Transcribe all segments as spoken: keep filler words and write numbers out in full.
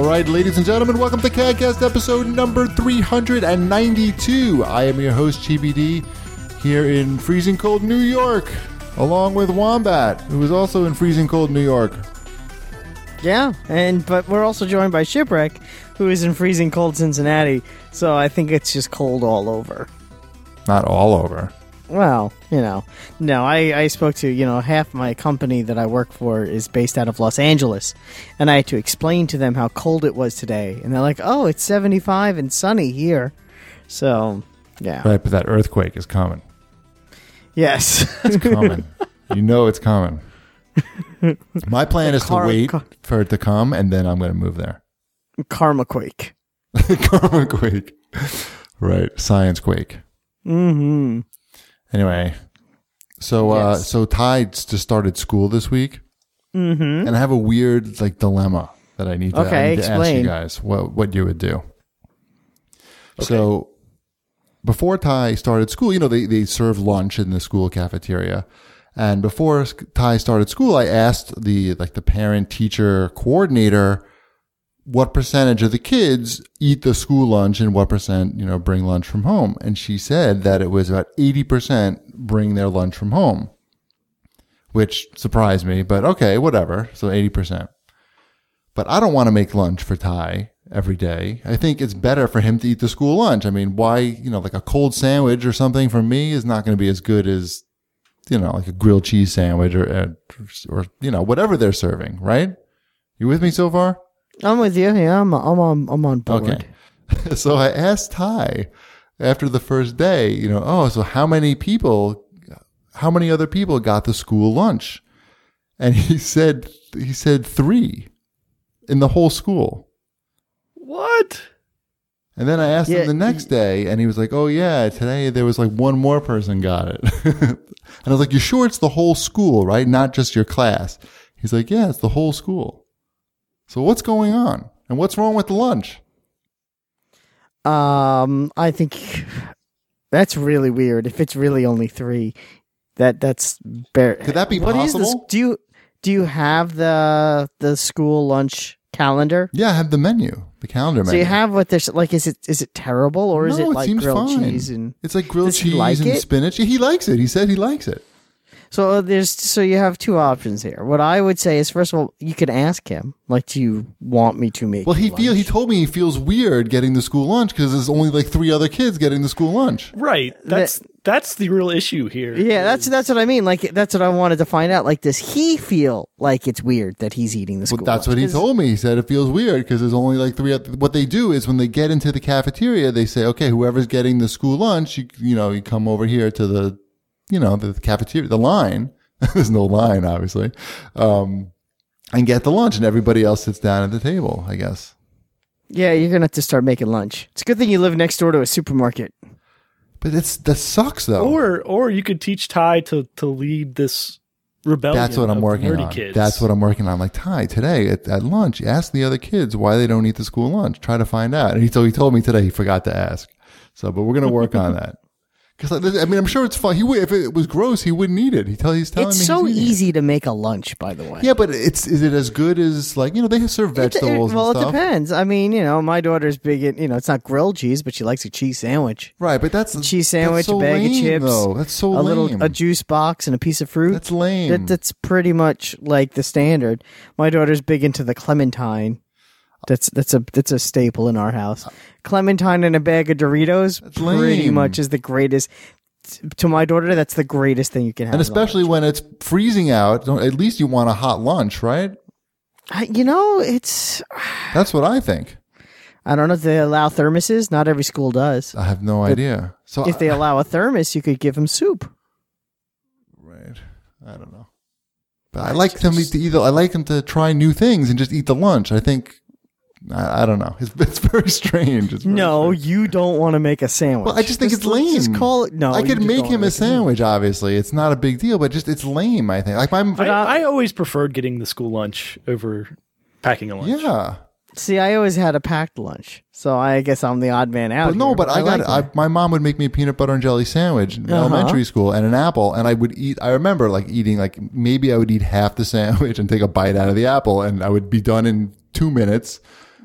right, ladies and gentlemen, welcome to CADcast episode number three hundred ninety-two. I am your host, G B D, here in freezing cold New York, along with Wombat, who is also in freezing cold New York. Yeah, and but we're also joined by Shipwreck, who is in freezing cold Cincinnati, so I think it's just cold all over. Not all over. Well, you know, no, I, I spoke to, you know, half my company that I work for is based out of Los Angeles, and I had to explain to them how cold it was today, and they're like, oh, it's seventy-five and sunny here, so, yeah. Right, but that earthquake is coming. Yes. It's coming. You know it's coming. My plan is car- to wait car- for it to come, and then I'm going to move there. Karma quake. Karma quake. Right, science quake. Mm-hmm. Anyway, so uh, Yes. so Ty just started school this week, Mm-hmm. and I have a weird like dilemma that I need to, Okay, I need to ask you explain. guys what what you would do. So before Ty started school, you know they they serve lunch in the school cafeteria, and before Ty started school, I asked the like the parent teacher coordinator what percentage of the kids eat the school lunch and what percent, you know, bring lunch from home. And she said that it was about eighty percent bring their lunch from home, which surprised me, but okay, whatever. So eighty percent. But I don't want to make lunch for Ty every day. I think it's better for him to eat the school lunch. I mean, why, you know, like a cold sandwich or something from me is not going to be as good as, you know, like a grilled cheese sandwich or, or, you know, whatever they're serving, right? You with me so far? I'm with you. Yeah, I'm, I'm on. I'm on board. Okay. So I asked Ty after the first day, you know, oh, so how many people, how many other people got the school lunch? And he said, he said three in the whole school. What? And then I asked Yeah, him the next day, and he was like, oh yeah, today there was like one more person got it. And I was like, you're sure it's the whole school, right? Not just your class. He's like, yeah, it's the whole school. So what's going on? And what's wrong with the lunch? Um, I think that's really weird. If it's really only three, that that's bare. Could that be What is this? possible? Do you do you have the the school lunch calendar? Yeah, I have the menu, the calendar menu. So you have what there's like. Is it is it terrible or is No, it it like seems grilled fine. cheese and? It's like grilled Does he cheese like and it? spinach. Yeah, he likes it. He said he likes it. So uh, there's so you have two options here. What I would say is, first of all, you could ask him, like, do you want me to make? Well, he you feel he lunch? told me he feels weird getting the school lunch because there's only like three other kids getting the school lunch. Right. That's that's the real issue here. Yeah, that's that's what I mean. Like, that's what I wanted to find out. Like, does he feel like it's weird that he's eating the school Well, that's lunch? what he 'Cause- told me. He said it feels weird because there's only like three. Other, what they do is when they get into the cafeteria, they say, okay, whoever's getting the school lunch, you you know, you come over here to the, you know, the cafeteria, the line. There's no line, obviously, um, and get the lunch, and everybody else sits down at the table, I guess. Yeah, you're gonna have to start making lunch. It's a good thing you live next door to a supermarket. But it's that sucks though. Or or you could teach Ty to to lead this rebellion. That's what I'm of working nerdy on. Kids. That's what I'm working on. Like, Ty, today at, at lunch, ask the other kids why they don't eat the school lunch. Try to find out. And he told he told me today he forgot to ask. So, but we're gonna work on that. Because I mean, I'm sure it's fun. He would, if it was gross, he wouldn't eat it. He tell he's telling It's me so he's eating it. easy to make a lunch, by the way. Yeah, but it's is it as good as like you know they serve It- it- vegetables well, and it stuff, depends. I mean, you know, my daughter's big in, you know, it's not grilled cheese, but she likes a cheese sandwich. right? But that's Cheese sandwich, that's so a bag lame, of chips, Though. That's so a lame. little a juice box, and a piece of fruit. That's lame. That, that's pretty much like the standard. My daughter's big into the clementine. That's that's a that's a staple in our house. Clementine and a bag of Doritos That's pretty lame. much is the greatest. To my daughter, that's the greatest thing you can have. and as a especially lunch. when it's freezing out, don't, at least you want a hot lunch, right? I- you know, it's That's what I think. I don't know if they allow thermoses. Not every school does. I have no idea. So If they I, allow a thermos, you could give them soup. right, I don't know. But I like them to either. I like them to try new things and just eat the lunch. I think. I, I don't know. It's, it's very strange. It's very No, strange. you don't want to make a sandwich. Well, I just think Just- it's lame. Just call it. No, I you could just make don't him wanna a make sandwich. Obviously, it's not a big deal, but just it's lame. I think. Like my. I, uh, I always preferred getting the school lunch over packing a lunch. yeah. See, I always had a packed lunch, so I guess I'm the odd man out. But no, here, but I got like I, that. my mom would make me a peanut butter and jelly sandwich in Uh-huh. elementary school and an apple, and I would eat. I remember like eating like maybe I would eat half the sandwich and take a bite out of the apple, and I would be done in two minutes.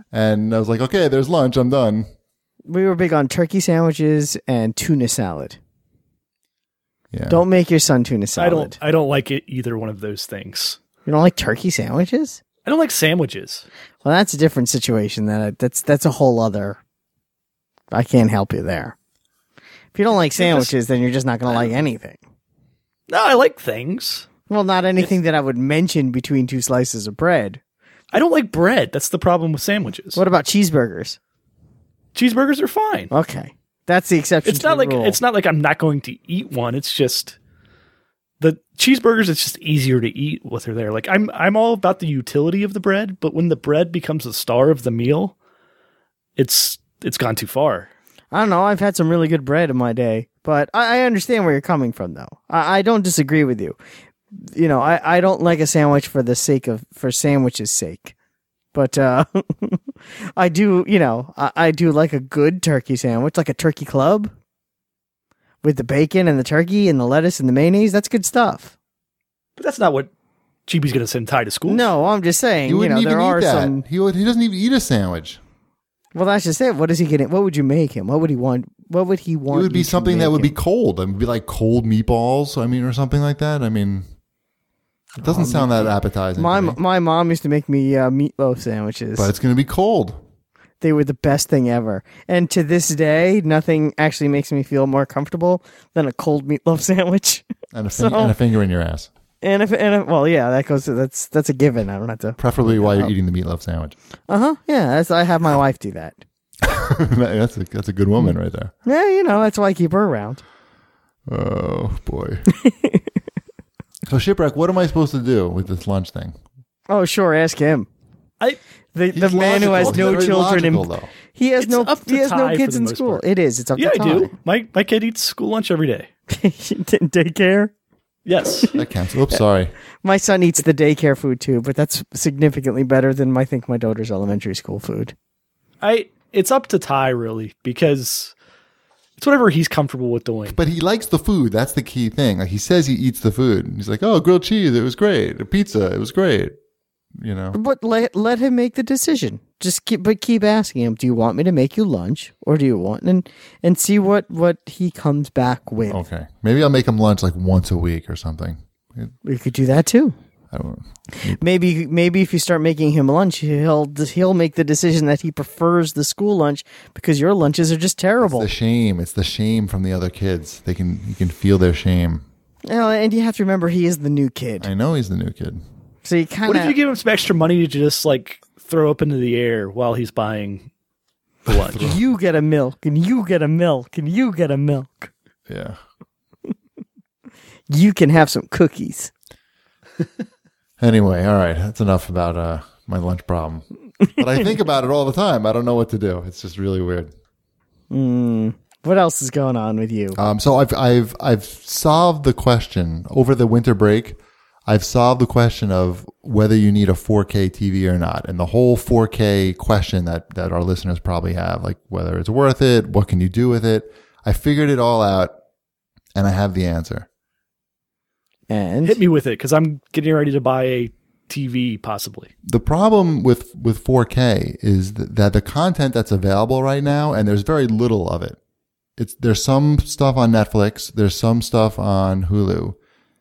And I was like, okay, there's lunch. I'm done. We were big on turkey sandwiches and tuna salad. Yeah. Don't make your son tuna salad. I don't. I don't like it, either one of those things. You don't like turkey sandwiches? I don't like sandwiches. Well, that's a different situation. That that's that's a whole other. I can't help you there. If you don't like sandwiches, then you're just not going to like anything. No, I like things. Well, not anything that I would mention between two slices of bread. I don't like bread. That's the problem with sandwiches. What about cheeseburgers? Cheeseburgers are fine. Okay, that's the exception. It's to not the like rule. it's not like I'm not going to eat one. It's just the cheeseburgers. It's just easier to eat what they're there. Like I'm, I'm all about the utility of the bread, but when the bread becomes the star of the meal, it's it's gone too far. I don't know. I've had some really good bread in my day, but I, I understand where you're coming from, though. I, I don't disagree with you. You know, I, I don't like a sandwich for the sake of for sandwich's sake, but uh, I do. You know, I, I do like a good turkey sandwich, like a turkey club with the bacon and the turkey and the lettuce and the mayonnaise. That's good stuff. But that's not what Chibi's going to send Ty to school. No, I'm just saying. He You wouldn't know, even there eat are that. some. He would, he doesn't even eat a sandwich. Well, that's just it. What is he getting? What would you make him? What would he want? What would he want? It would be you to something that make would be him? cold. It would be like cold meatballs. I mean, or something like that. I mean, it doesn't Oh, sound that appetizing. My to me, my mom used to make me uh, meatloaf sandwiches. but it's going to be cold. They were the best thing ever. And to this day, nothing actually makes me feel more comfortable than a cold meatloaf sandwich. And a, fin- So- and a finger in your ass. And if and if, well, yeah, that goes. That's that's a given. I don't have to. Preferably while you're eating the meatloaf sandwich. Uh huh. Yeah, that's, I have my wife do that. that's, a, that's a good woman right there. Yeah, you know that's why I keep her around. Oh, boy. So, Shipwreck, what am I supposed to do with this lunch thing? Oh, sure. Ask him. I The the He's man who has logical. no He's very children logical, and though. he has It's no up to he has no Ty for kids the in most school. part. It is. It's up yeah, to I do. My my kid eats school lunch every day. do. Daycare. Yes. That counts. Oops, sorry. My son eats the daycare food too, but that's significantly better than I think my daughter's elementary school food. I it's up to Ty really because it's whatever he's comfortable with doing. But he likes the food. That's the key thing. Like he says he eats the food. He's like, oh, grilled cheese. It was great. A pizza. It was great. You know? But let let him make the decision. Just keep, but keep asking him. Do you want me to make you lunch, or do you want and and see what what he comes back with? Okay. Maybe I'll make him lunch like once a week or something. We could do that too. I don't know. Maybe maybe if you start making him lunch, he'll he'll make the decision that he prefers the school lunch because your lunches are just terrible. The shame. It's the shame from the other kids. They can you can feel their shame. You know, and you have to remember he is the new kid, I know he's the new kid. so you kind What if you of give him some extra money to just like throw up into the air while he's buying the lunch? you get a milk and you get a milk and you get a milk. Yeah. You can have some cookies. Anyway, all right. That's enough about uh, my lunch problem. But I think about it all the time. I don't know what to do. It's just really weird. Mm, what else is going on with you? Um, so I've I've I've solved the question over the winter break. I've solved the question of whether you need a four K T V or not, and the whole four K question that that our listeners probably have, like whether it's worth it, what can you do with it. I figured it all out, and I have the answer. And Hit me with it because I'm getting ready to buy a T V possibly. The problem with with four K is th- that the content that's available right now, and there's very little of it. It's there's some stuff on Netflix, there's some stuff on Hulu,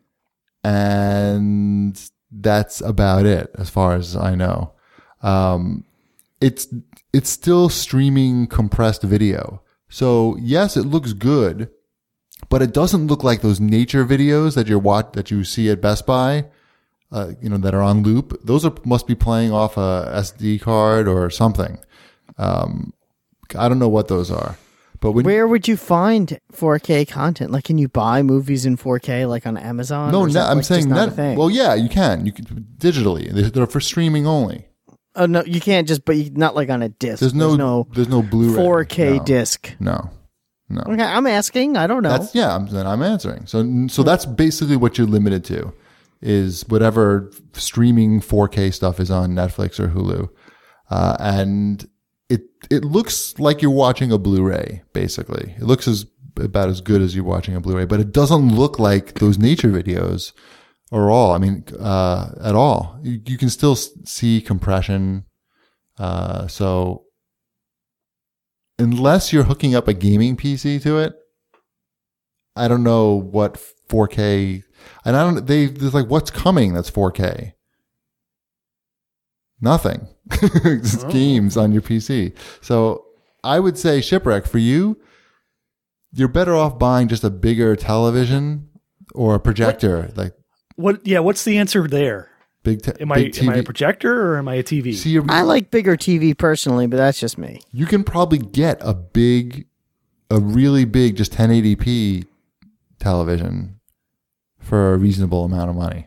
and that's about it as far as I know. Um, it's it's still streaming compressed video, so yes, it looks good, but it doesn't look like those nature videos that you watch that you see at Best Buy. Uh, you know, that are on loop. Those are must be playing off a S D card or something. Um, I don't know what those are, but when where would you find four K content? Like, can you buy movies in four K, like on Amazon? no, Or is net, that, I'm like, saying just not a net. thing? Well, yeah, you can. You can digitally. They're, they're for streaming only. Oh no, you can't just. But you, not like on a disc. There's no, no there's no Blu-ray. four K no, disc. No, no. Okay, I'm asking. I don't know. That's yeah. I'm, then I'm answering. So, so that's basically what you're limited to. Is whatever streaming four K stuff is on Netflix or Hulu. Uh, and it, it looks like you're watching a Blu-ray, basically. It looks as, about as good as you're watching a Blu-ray, but it doesn't look like those nature videos are all, I mean, uh, at all. You, you can still see compression. Uh, so unless you're hooking up a gaming P C to it, I don't know what four K, and I don't, they, there's like, what's coming that's four K? Nothing. Just Oh. games on your P C. So I would say, Shipwreck, for you, you're better off buying just a bigger television or a projector, like What? Yeah. What's the answer there? big, te- Am I big T V. am I a projector or am I a T V? See, you're- I like bigger T V personally, but that's just me. you can probably get a big, a really big, just ten eighty p television for a reasonable amount of money.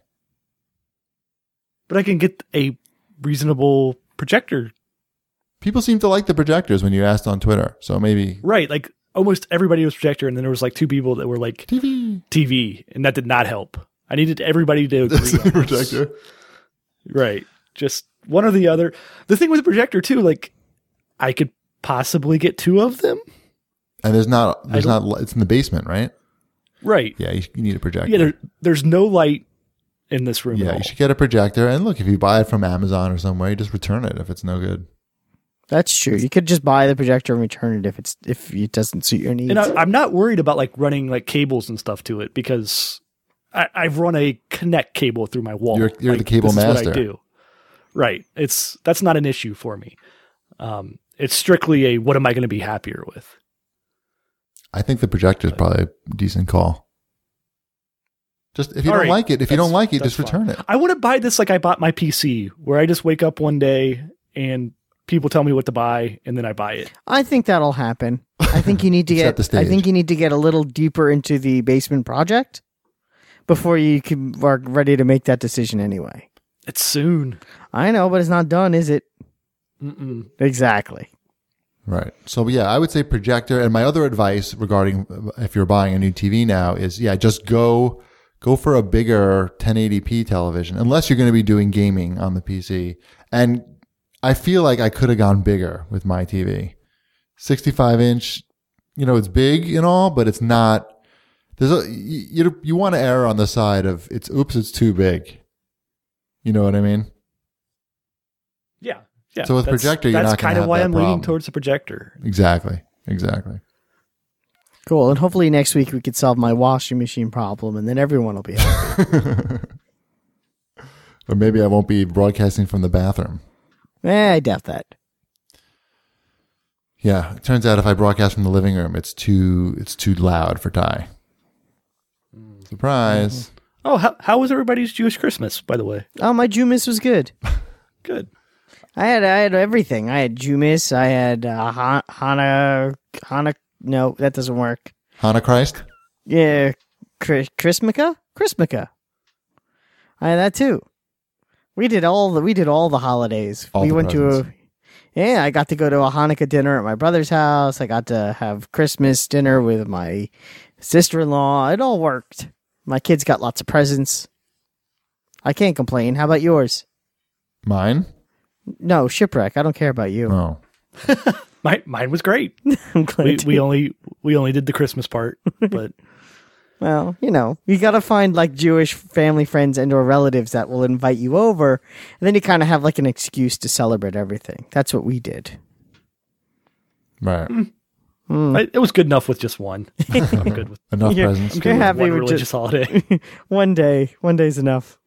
But I can get a reasonable projector. People seem to like the projectors when you asked on Twitter. So maybe Right. Like almost everybody was projector, and then there was like two people that were like T V. T V, and that did not help. I needed everybody to agree. on this. projector. Right. Just one or the other. The thing with the projector too, like I could possibly get two of them. And there's not, there's don't- not, it's in the basement, right? Right. Yeah, you, you need a projector. Yeah. There, there's no light in this room. Yeah, at all. you should get a projector. And look, if you buy it from Amazon or somewhere, you just return it if it's no good. That's true. You could just buy the projector and return it if it's if it doesn't suit your needs. And I, I'm not worried about like running like cables and stuff to it because I, I've run a Connect cable through my wall. You're- you're Like, the cable this is master. What I do. Right. It's that's not an issue for me. Um, it's strictly a what am I going to be happier with? I think the projector is probably a decent call. Just if you All don't right, like it, if you don't that's- like it, that's just return fine. it. I want to buy this like I bought my P C, where I just wake up one day and people tell me what to buy, and then I buy it. I think that'll happen. I think you need to Set get. the stage. I think you need to get a little deeper into the basement project before you can, are ready to make that decision. Anyway, It's soon. I know, but it's not done, is it? Mm-mm. Exactly. Right. So yeah, I would say projector. And my other advice regarding uh, if you're buying a new T V now is yeah, just go go for a bigger ten eighty p television, unless you're going to be doing gaming on the P C. And I feel like I could have gone bigger with my T V. sixty-five inch, you know, it's big and all, but it's not. There's a you you, you want to err on the side of it's oops, it's too big. You know what I mean? Yeah. Yeah. So with that's- projector, you're that's not gonna kind of have why that I'm leaning problem. towards the projector. Exactly. Exactly. Cool. And hopefully next week we could solve my washing machine problem, and then everyone will be happy. Or maybe I won't be broadcasting from the bathroom. eh, I doubt that. Yeah, it turns out if I broadcast from the living room, it's too it's too loud for Ty. Surprise! Oh, how how was everybody's Jewish Christmas, by the way? Oh, my Jumis was good. Good. I had I had everything. I had Jumis. I had uh, Han- Hana Hana. No, that doesn't work. Hana Christ. Yeah, Chris- Chrismica, Chrismica. I had that too. We did all the we did all the holidays. All we the went presents. to a yeah. I got to go to a Hanukkah dinner at my brother's house. I got to have Christmas dinner with my sister-in-law. It all worked. My kids got lots of presents. I can't complain. How about yours? Mine. No, Shipwreck. I don't care about you. Oh, My, mine was great. I'm glad We, to- we only we only did the Christmas part, but Well, you know, you got to find like Jewish family friends and or relatives that will invite you over, and then you kind of have like an excuse to celebrate everything. That's what we did. right. I, it was good enough with just one. I'm good with, Enough You're- presents. I'm good with happy one with religious just- holiday. One day, one day's enough.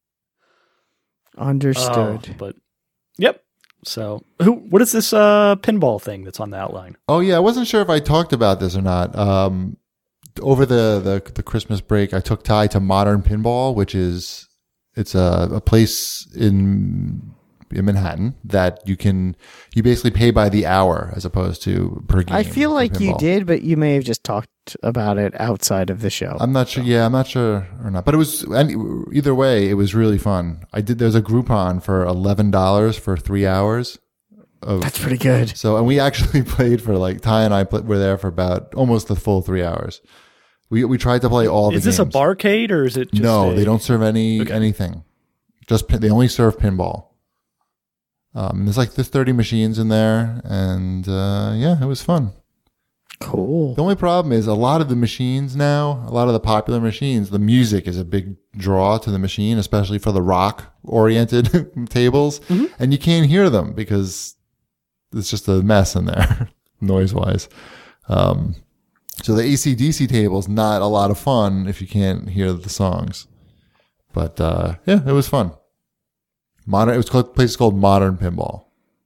Understood. Oh, but yep. So, who? What is this uh, pinball thing that's on the outline? Oh yeah, I wasn't sure if I talked about this or not. Um, over the, the the Christmas break, I took Ty to Modern Pinball, which is it's a, a place in in Manhattan that you can you basically pay by the hour as opposed to per game. I feel for like you pinball. did, but you may have just talked about it outside of the show. I'm not sure. Yeah, I'm not sure or not. But it was any, either way. It was really fun. I did. There's a Groupon for eleven dollars for three hours. Of, That's pretty good. so, and we actually played for like Ty and I pl- were there for about almost the full three hours. We we tried to play all the Is this games. a barcade or is it just No, a- they don't serve any Okay. anything. Just pin- they only serve pinball. Um, there's like there's thirty machines in there, and uh, yeah, it was fun. Cool. The only problem is a lot of the machines now, a lot of the popular machines, the music is a big draw to the machine, especially for the rock-oriented tables, mm-hmm. and you can't hear them because it's just a mess in there, noise-wise. Um, so the A C D C table is not a lot of fun if you can't hear the songs. But uh, yeah, it was fun. Modern. It was called, place called Modern Pinball.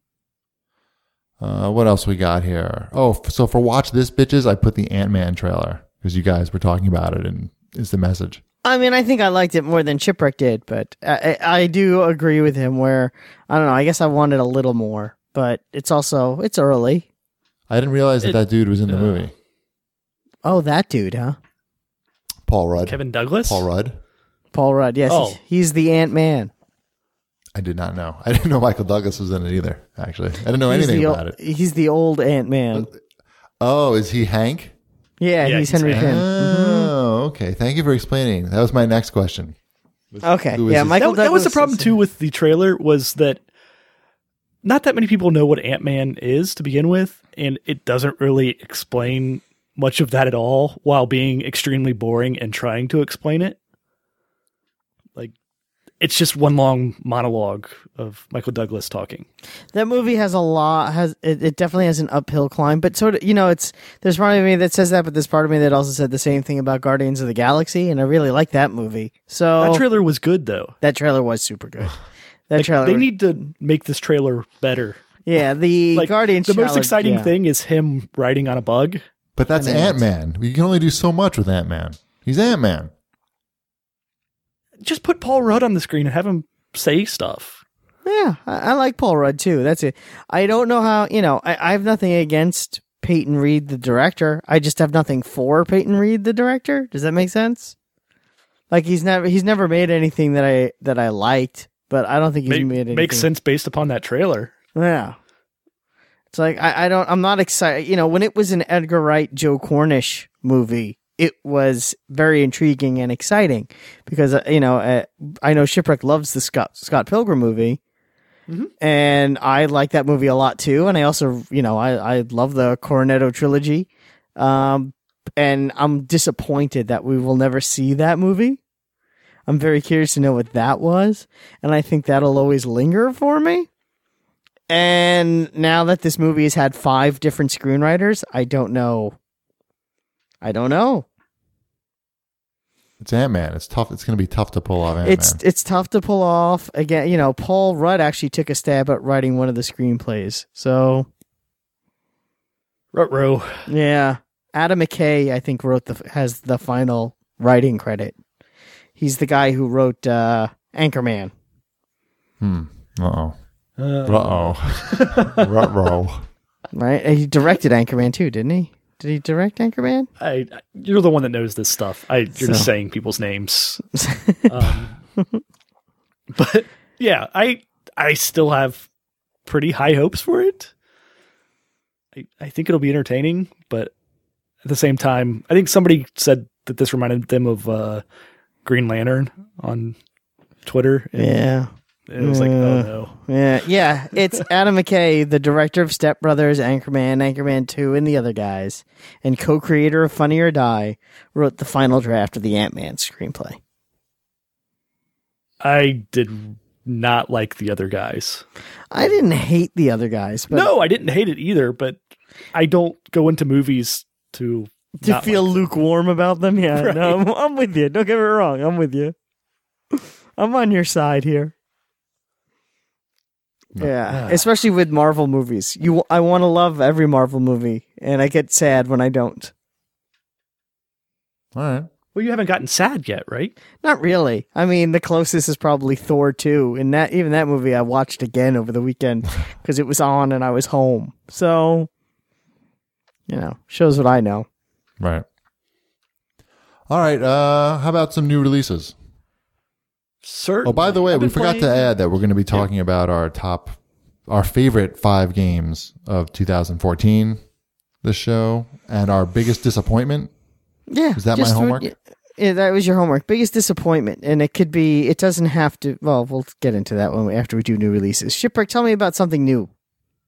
Uh, what else we got here? Oh, f- so for Watch This, bitches, I put the Ant-Man trailer because you guys were talking about it and it's the message. I mean, I think I liked it more than Shipwreck did, but I, I, I do agree with him where, I don't know, I guess I wanted a little more, but it's also, it's early. I didn't realize that it, that dude was in the uh, movie. Oh, that dude, huh? Paul Rudd. Kevin Douglas? Paul Rudd. Paul Rudd, yes. Oh. He's, he's the Ant-Man. I did not know. I didn't know Michael Douglas was in it either, actually. I didn't know He's anything the about old, it. He's the old Ant-Man. Oh, is he Hank? Yeah, Yeah, he's he's Henry Hank. Pym. Oh, okay. Thank you for explaining. That was my next question. Okay, Who is yeah, this- Michael That, that was the Douglas problem is- too with the trailer was that not that many people know what Ant-Man is to begin with, and it doesn't really explain much of that at all while being extremely boring and trying to explain it. Like, it's just one long monologue of Michael Douglas talking. That movie has a lot. Has it, it definitely has an uphill climb, but sort of, you know, it's there's part of me that says that, but there's part of me that also said the same thing about Guardians of the Galaxy, and I really like that movie. So That trailer was good, though. that trailer was super good. That Like, trailer, they need to make this trailer better. yeah, the Like, Guardians. the most trailer, exciting yeah. thing is him riding on a bug. But that's I mean, Ant-Man. You can only do so much with Ant-Man. He's Ant-Man. Just put Paul Rudd on the screen and have him say stuff. Yeah, I, I like Paul Rudd too. That's it. I don't know how, you know, I, I have nothing against Peyton Reed, the director. I just have nothing for Peyton Reed, the director. Does that make sense? Like he's never he's never made anything that I that I liked, but I don't think he's Make, made anything. makes sense based upon that trailer. Yeah. It's like I, I don't I'm not excited. You know, when it was an Edgar Wright, Joe Cornish movie, it was very intriguing and exciting because uh, you know uh, I know Shipwreck loves the Scott Scott Pilgrim movie, mm-hmm. and I like that movie a lot too. And I also you know I I love the Cornetto trilogy, um, and I'm disappointed that we will never see that movie. I'm very curious to know what that was, and I think that'll always linger for me. And now that this movie has had five different screenwriters, I don't know. I don't know. It's Ant-Man. It's tough. It's going to be tough to pull off Ant-Man. It's it's tough to pull off. Again, you know, Paul Rudd actually took a stab at writing one of the screenplays. So, Ruh-roh. yeah, Adam McKay, I think, wrote the has the final writing credit. He's the guy who wrote uh, Anchorman. Hmm. Uh-oh. Uh, Uh-oh. Ruh-roh. Right? And he directed Anchorman too, didn't he? Did he direct Anchorman? I, you're the one that knows this stuff. I, you're So. just saying people's names. um, but yeah, I I still have pretty high hopes for it. I, I think it'll be entertaining, but at the same time, I think somebody said that this reminded them of uh, Green Lantern on Twitter. And Yeah. it was like, oh no. Yeah, yeah. It's Adam McKay, the director of Step Brothers, Anchorman, Anchorman two, and the other guys, and co-creator of Funny or Die, wrote the final draft of the Ant-Man screenplay. I did not like the other guys. I didn't hate the other guys, but No, I didn't hate it either, but I don't go into movies to to not feel like them. lukewarm about them, yeah. Right. No, I'm, I'm with you. Don't get me wrong. I'm with you. I'm on your side here. Yeah, Ah. especially with Marvel movies. You, I want to love every Marvel movie, and I get sad when I don't. All right. Well, you haven't gotten sad yet, right? Not really. I mean, the closest is probably Thor two, and that even that movie I watched again over the weekend because it was on and I was home. So, you know, shows what I know. Right. All right. Uh, how about some new releases? Certainly. Oh, by the way, I've we been forgot to playing- add that we're going to be talking about our top, our favorite five games of two thousand fourteen, this show, and our biggest disappointment. Yeah, Is that my just for- homework? yeah, that was your homework. Biggest disappointment, and it could be. It doesn't have to. Well, we'll get into that one after we do new releases. Shipwreck, tell me about something new.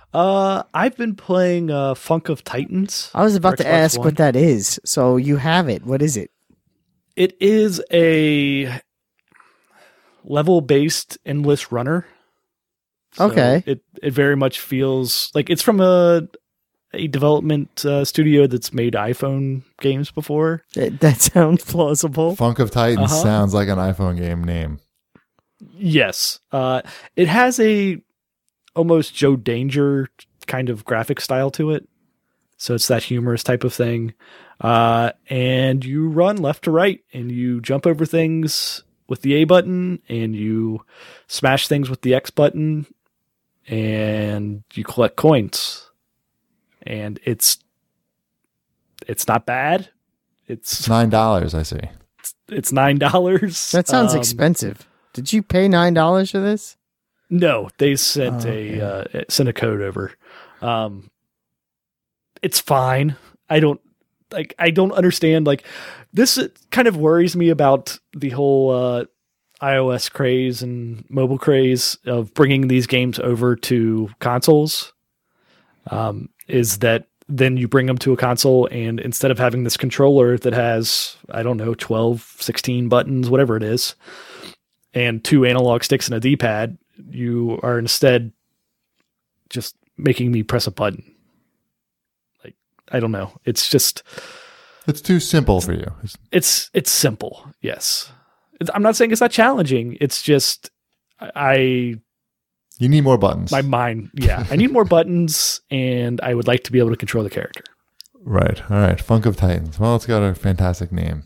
Uh, I've been playing uh, Funk of Titans. I was about for to Xbox ask One. what that is. So you have it. What is it? It is a level-based endless runner. So Okay. It it very much feels like it's from a a development uh, studio that's made iPhone games before. That, that sounds plausible. Funk of Titans Uh-huh. sounds like an iPhone game name. Yes. Uh, it has a almost Joe Danger kind of graphic style to it. So it's that humorous type of thing. Uh, and you run left to right and you jump over things with the A button and you smash things with the X button and you collect coins. And it's it's not bad. It's Nine dollars, I see. it's nine dollars. That sounds Um, expensive. Did you pay nine dollars for this? No, they sent Oh, a uh, sent a code over. Um, it's fine. I don't like. I don't understand. Like this kind of worries me about the whole uh, iOS craze and mobile craze of bringing these games over to consoles. Um, is that then you bring them to a console and instead of having this controller that has, I don't know, twelve, sixteen buttons, whatever it is, and two analog sticks and a D-pad, you are instead just making me press a button. Like, I don't know. It's just, It's too simple for you. It's- it's, it's simple. Yes. It's, I'm not saying it's not challenging. It's just, I, You need more buttons. my mind, yeah, I need more buttons and I would like to be able to control the character. Right. All right. Funk of Titans. Well, it's got a fantastic name.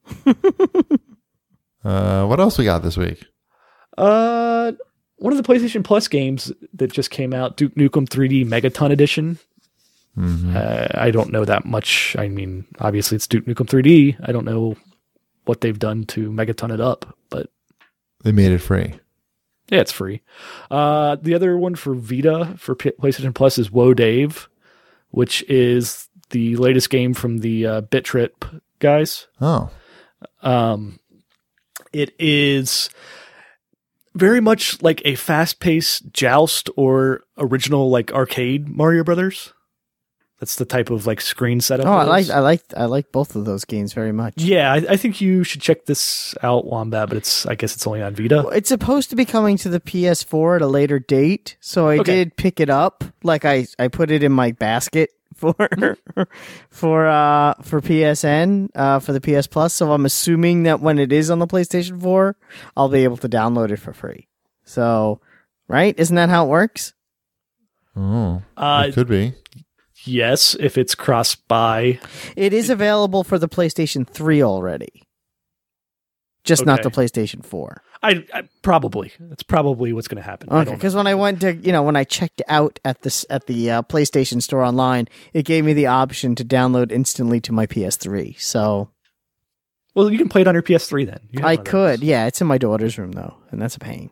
uh, what else we got this week? Uh, one of the PlayStation Plus games that just came out, Duke Nukem three D Megaton Edition. Mhm. Uh, I don't know that much. I mean, obviously it's Duke Nukem three D. I don't know what they've done to Megaton it up, but They made it free. yeah, it's free. Uh, the other one for Vita for P- PlayStation Plus is Woe Dave, which is the latest game from the uh, Bit Trip guys. Oh. Um, it is very much like a fast-paced Joust or original like arcade Mario Brothers. That's the type of like screen setup. Oh, I it like is. I like I like both of those games very much. Yeah, I, I think you should check this out, Wombat. But it's I guess it's only on Vita. Well, it's supposed to be coming to the P S four at a later date, so I Okay. did pick it up. Like I, I put it in my basket for for uh for P S N uh for the P S Plus. So I'm assuming that when it is on the PlayStation four, I'll be able to download it for free. So, right? Isn't that how it works? Oh. Uh, it could be. Yes, if it's cross-buy. It is available for the PlayStation three already, just not Okay. the PlayStation four. I, I probably that's probably what's going to happen. I Okay, don't know. because when I went to, you know, when I checked out at this at the uh, PlayStation Store online, it gave me the option to download instantly to my P S three. So Well, you can play it on your P S three then. You have I one of could, those. yeah. It's in my daughter's room though, and that's a pain.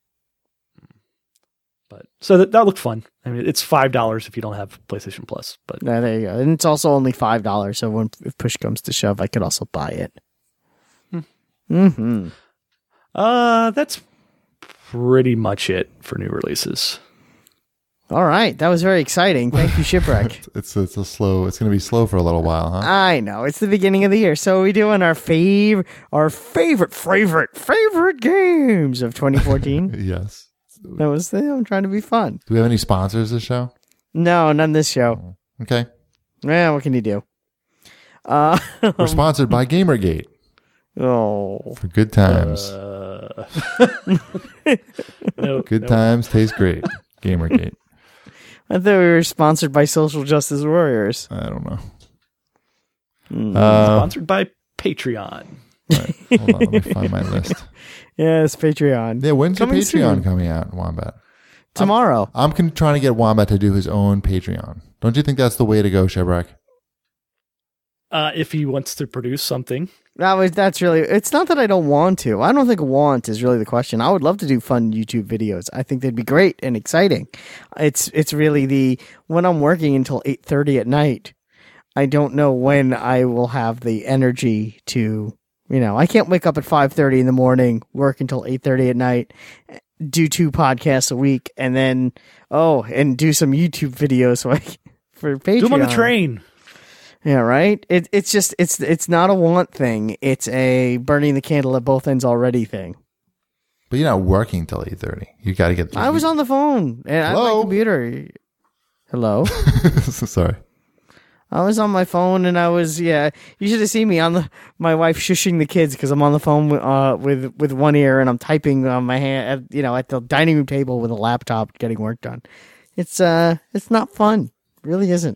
But so that that looked fun. I mean, it's five dollars if you don't have PlayStation Plus. But Uh, there you go. And it's also only five dollars. So when if push comes to shove, I could also buy it. Hmm. uh, that's pretty much it for new releases. All right, that was very exciting. Thank you, Shipwreck. It's it's a slow. It's going to be slow for a little while, huh? I know it's the beginning of the year, so we doing our fav, our favorite, favorite, favorite games of twenty fourteen. Yes. That was the, I'm trying to be fun. Do we have any sponsors this show? No, none this show. Okay. Yeah, what can you do? Uh, We're sponsored by Gamergate oh, for good times. Uh, no, good no. times taste great. Gamergate. I thought we were sponsored by Social Justice Warriors. I don't know. Mm. Uh, Sponsored by Patreon. right. Hold on, let me find my list. Yes, Patreon. Yeah, when's Coming your Patreon soon. coming out, Wombat? Tomorrow. I'm con- trying to get Wombat to do his own Patreon. Don't you think that's the way to go, Shebrak? Uh, if he wants to produce something. That was that's really. It's not that I don't want to. I don't think want is really the question. I would love to do fun YouTube videos. I think they'd be great and exciting. It's it's really the when I'm working until eight thirty at night. I don't know when I will have the energy to. You know, I can't wake up at five thirty in the morning, work until eight thirty at night, do two podcasts a week, and then oh, and do some YouTube videos so I, for Patreon. Do them on the train. Yeah, right. It, it's just it's it's not a want thing. It's a burning the candle at both ends already thing. But you're not working till eight thirty. You got to get. I was on the phone and I had my computer. Hello. Sorry. I was on my phone and I was yeah. You should have seen me on the my wife shushing the kids because I'm on the phone with, uh, with with one ear and I'm typing on my hand. At, you know, at the dining room table with a laptop getting work done. It's uh, it's not fun. It really isn't.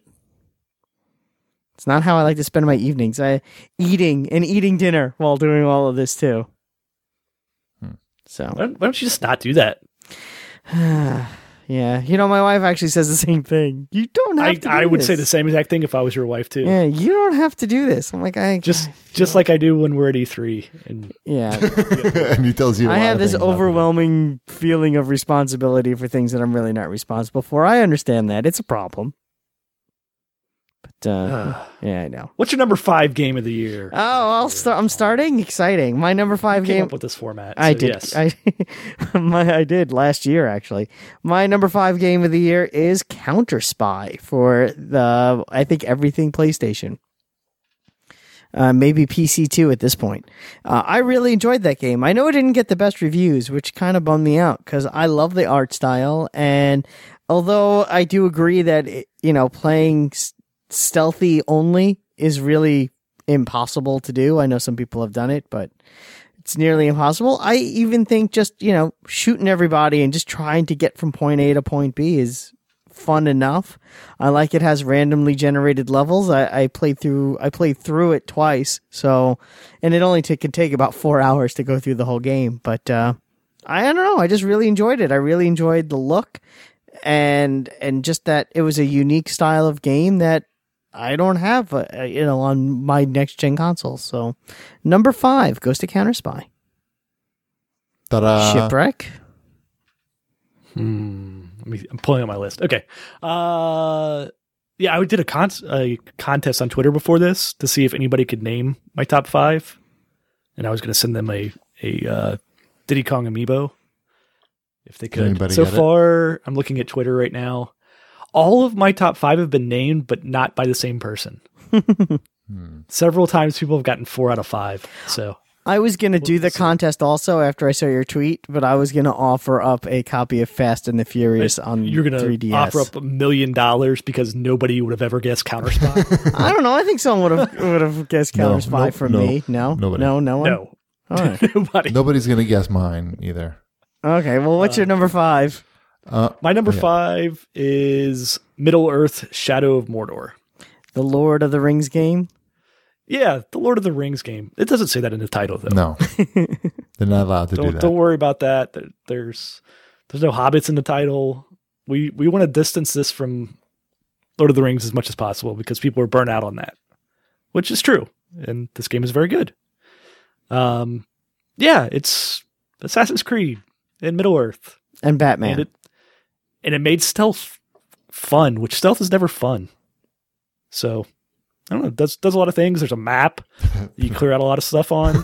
It's not how I like to spend my evenings. I eating and eating dinner while doing all of this too. Hmm. So why don't, why don't you just not do that? Yeah, you know, my wife actually says the same thing. You don't have I, to. Do I would this. say the same exact thing if I was your wife too. Yeah, you don't have to do this. I'm like, I just I just like I do when we're at E three. And yeah, and he tells you. I have this overwhelming feeling of responsibility for things that I'm really not responsible for. I understand that it's a problem. But uh, yeah, I know. What's your number five game of the year? Oh, I'll start. I'm starting. Exciting. My number five you came game up with this format. I so did. Yes. I my I did last year actually. My number five game of the year is Counter Spy for the I think everything PlayStation. Uh, maybe P C too at this point. Uh, I really enjoyed that game. I know it didn't get the best reviews, which kind of bummed me out because I love the art style. And although I do agree that it, you know playing stealthy only is really impossible to do. I know some people have done it, but it's nearly impossible. I even think just, you know, shooting everybody and just trying to get from point A to point B is fun enough. I like it has randomly generated levels. I, I played through I played through it twice, so and it only t- can take about four hours to go through the whole game. But uh, I, I don't know. I just really enjoyed it. I really enjoyed the look and and just that it was a unique style of game that I don't have, uh, you know, on my next gen console. So, number five goes to Counter Spy. Ta-da. Shipwreck. Hmm. Let me, I'm pulling up my list. Okay. Uh, yeah, I did a, con- a contest on Twitter before this to see if anybody could name my top five, and I was going to send them a a uh, Diddy Kong amiibo if they could. Anybody So get it? far, I'm looking at Twitter right now. All of my top five have been named, but not by the same person. hmm. Several times people have gotten four out of five. So I was going to do the contest also after I saw your tweet, but I was going to offer up a copy of Fast and the Furious on You're going three to D S. offer up a million dollars because nobody would have ever guessed Counter Spy? I don't know. I think someone would have would have guessed Counter No, Spy no, from no, me. No, nobody. no, no one. No. All right. Nobody. Nobody's gonna guess mine either. Okay. Well, what's uh, your number five? Uh, My number yeah. five is Middle Earth: Shadow of Mordor. The Lord of the Rings game. Yeah, the Lord of the Rings game. It doesn't say that in the title, though. No, they're not allowed to don't, do that. Don't worry about that. There, there's there's no hobbits in the title. We we want to distance this from Lord of the Rings as much as possible because people are burnt out on that, which is true. And this game is very good. Um, yeah, it's Assassin's Creed in Middle Earth and Batman, and it, and it made stealth fun, which stealth is never fun. So. I don't know. It does does a lot of things. There's a map you clear out a lot of stuff on.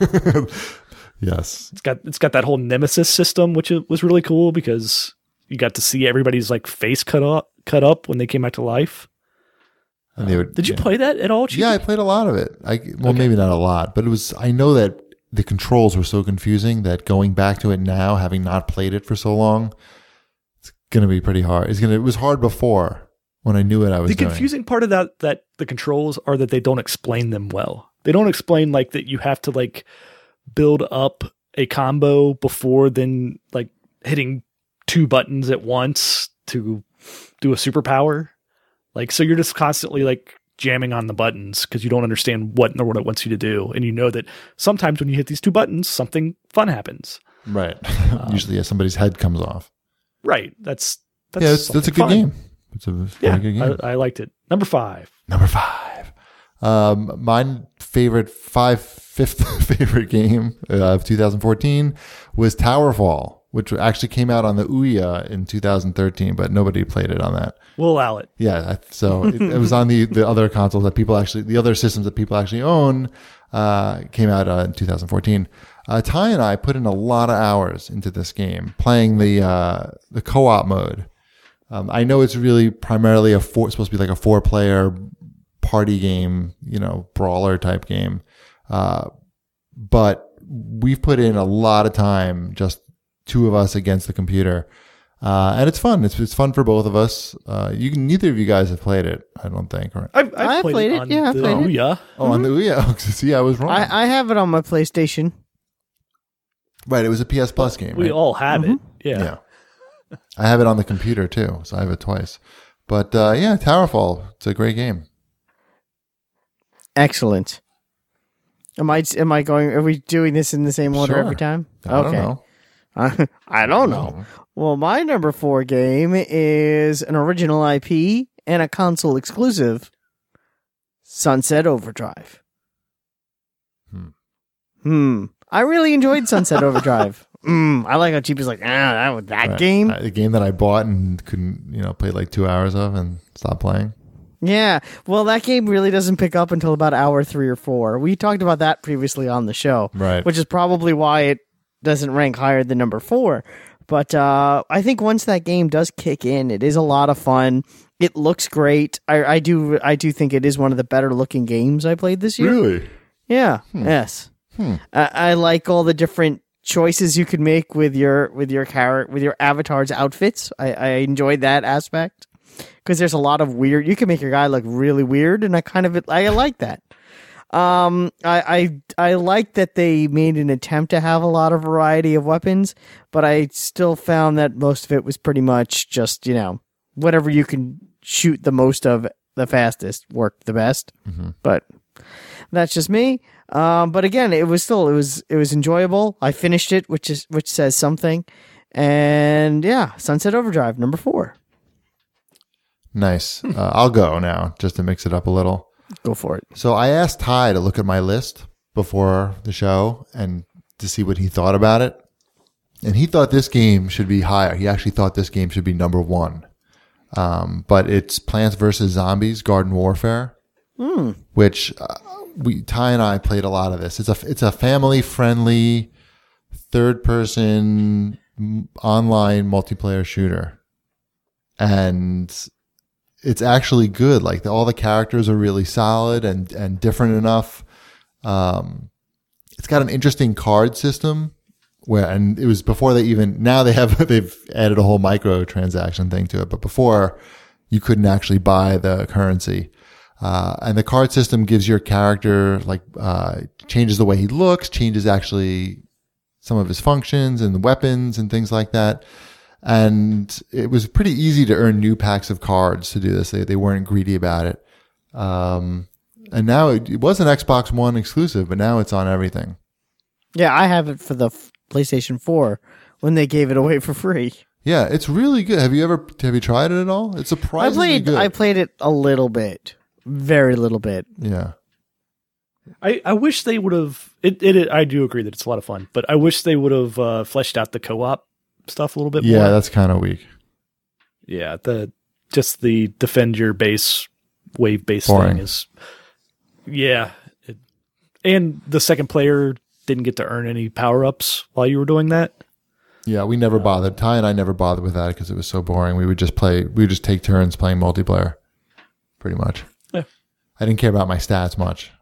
Yes, it's got it's got that whole Nemesis system, which was really cool because you got to see everybody's like face cut up cut up when they came back to life. And they would, Did you yeah. play that at all? Chief? Yeah, I played a lot of it. I well, Okay. maybe not a lot, but it was. I know that the controls were so confusing that going back to it now, having not played it for so long, it's going to be pretty hard. It's gonna. It was hard before. When I knew what I was the doing. confusing part of that that the controls are that they don't explain them well. They don't explain like that you have to like build up a combo before then like hitting two buttons at once to do a superpower. Like so you're just constantly like jamming on the buttons because you don't understand what in the world it wants you to do. And you know that sometimes when you hit these two buttons, something fun happens. Right. Um, Usually yeah, somebody's head comes off. Right. That's that's yeah, that's, that's a good fun. game. It's a very yeah, good game. I, I liked it. Number five. Number five. Um, my favorite five fifth favorite game uh, of two thousand fourteen was Towerfall. which actually came out on the Ouya in two thousand thirteen, but nobody played it on that. We'll allow it. Yeah, I- so it, it was on the, the other consoles that people actually, the other systems that people actually own, uh, came out uh, in two thousand fourteen. Uh, Ty and I put in a lot of hours into this game, playing the uh, the co-op mode. Um, I know it's really primarily a four, supposed to be like a four-player party game, you know, brawler type game, uh, but we've put in a lot of time, just two of us against the computer, uh, and it's fun. It's it's fun for both of us. Uh, you can, neither of you guys have played it, I don't think. Right? I've, I've I played, played it. it, On yeah, I the played it. Ouya. Oh, on the Ouya. See, I was wrong. I, I have it on my PlayStation. Right, it was a P S Plus game. We right? all have it. Yeah. Yeah. I have it on the computer too, so I have it twice. But uh, yeah, Towerfall, it's a great game. Excellent. Am I am I going? Are we doing this in the same order Sure. every time? I okay. don't know. I, I don't know. Well, my number four game is an original I P and a console exclusive, Sunset Overdrive. Hmm. Hmm. I really enjoyed Sunset Overdrive. Mm, I like how Cheap is like, ah, that, that Right. game. Uh, the game that I bought and couldn't, you know, play like two hours of and stop playing. Yeah. Well, that game really doesn't pick up until about hour three or four. We talked about that previously on the show. Right. Which is probably why it doesn't rank higher than number four. But uh, I think once that game does kick in, it is a lot of fun. It looks great. I, I do I do think it is one of the better looking games I played this year. Really? Yeah. Yes. Hmm. I, I like all the different choices you could make with your with your character with your avatar's outfits. I, I enjoyed that aspect because there's a lot of weird. You can make your guy look really weird, and I kind of I like that. Um, I, I I like that they made an attempt to have a lot of variety of weapons, but I still found that most of it was pretty much just, you know, whatever you can shoot the most of the fastest worked the best. Mm-hmm. But that's just me. Um, but again, it was still it was it was enjoyable. I finished it, which is which says something. And yeah, Sunset Overdrive number four. Nice. Uh, I'll go now just to mix it up a little. Go for it. So I asked Ty to look at my list before the show and to see what he thought about it. And he thought this game should be higher. He actually thought this game should be number one. Um, but it's Plants versus. Zombies Garden Warfare, Hmm. which uh, we Ty and I played a lot of this. It's a it's a family friendly third person m- online multiplayer shooter, and it's actually good. Like the, all the characters are really solid and, and different enough. Um, it's got an interesting card system where, and it was before they even, now they have, they've added a whole microtransaction thing to it. But before you couldn't actually buy the currency. Uh, and the card system gives your character like, uh, changes the way he looks, changes actually some of his functions and the weapons and things like that. And it was pretty easy to earn new packs of cards to do this. They they weren't greedy about it. Um, and now it, it was an Xbox One exclusive, but now it's on everything. Yeah, I have it for the f- PlayStation four when they gave it away for free. Yeah, it's really good. Have you ever have you tried it at all? It's I surprisingly played good. I played it a little bit. Very little bit. yeah. I, I wish they would have. It, it, it. I do agree that it's a lot of fun, but I wish they would have uh, fleshed out the co-op stuff a little bit more. Yeah, that's kind of weak. Yeah, the just the defend your base wave based Boring. thing is. Yeah, it, and the second player didn't get to earn any power ups while you were doing that. Yeah, we never bothered. Ty and I never bothered with that because it was so boring. We would just play. We would just take turns playing multiplayer, pretty much. Yeah. I didn't care about my stats much.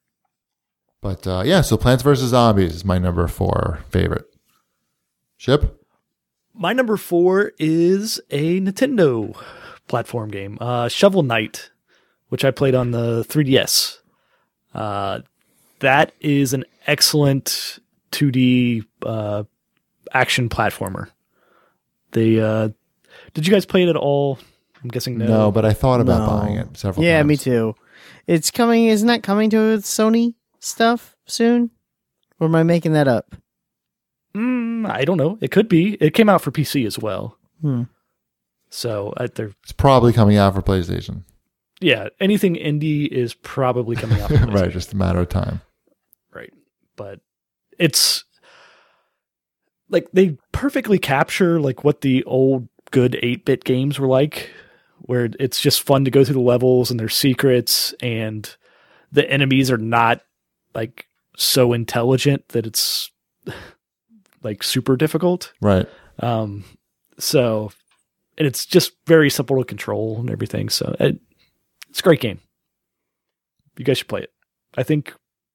But uh, yeah, so Plants versus. Zombies is my number four favorite. Ship? My number four is a Nintendo platform game, uh, Shovel Knight, which I played on the three D S. Uh, that is an excellent two D uh, action platformer. They uh, did you guys play it at all? I'm guessing no. No, but I thought about No. buying it several Yeah, times. me too. It's coming. Isn't that coming to Sony stuff soon? Or am I making that up? Mm, I don't know. It could be. It came out for P C as well. Hmm. So uh, they're It's probably coming out for PlayStation. yeah. Anything indie is probably coming out. For PlayStation. Right, just a matter of time. Right. But it's like they perfectly capture like what the old good eight-bit games were like, where it's just fun to go through the levels and there's secrets and the enemies are not like so intelligent that it's like super difficult. Right. Um, so, and it's just very simple to control and everything. So it, it's a great game. You guys should play it. I think,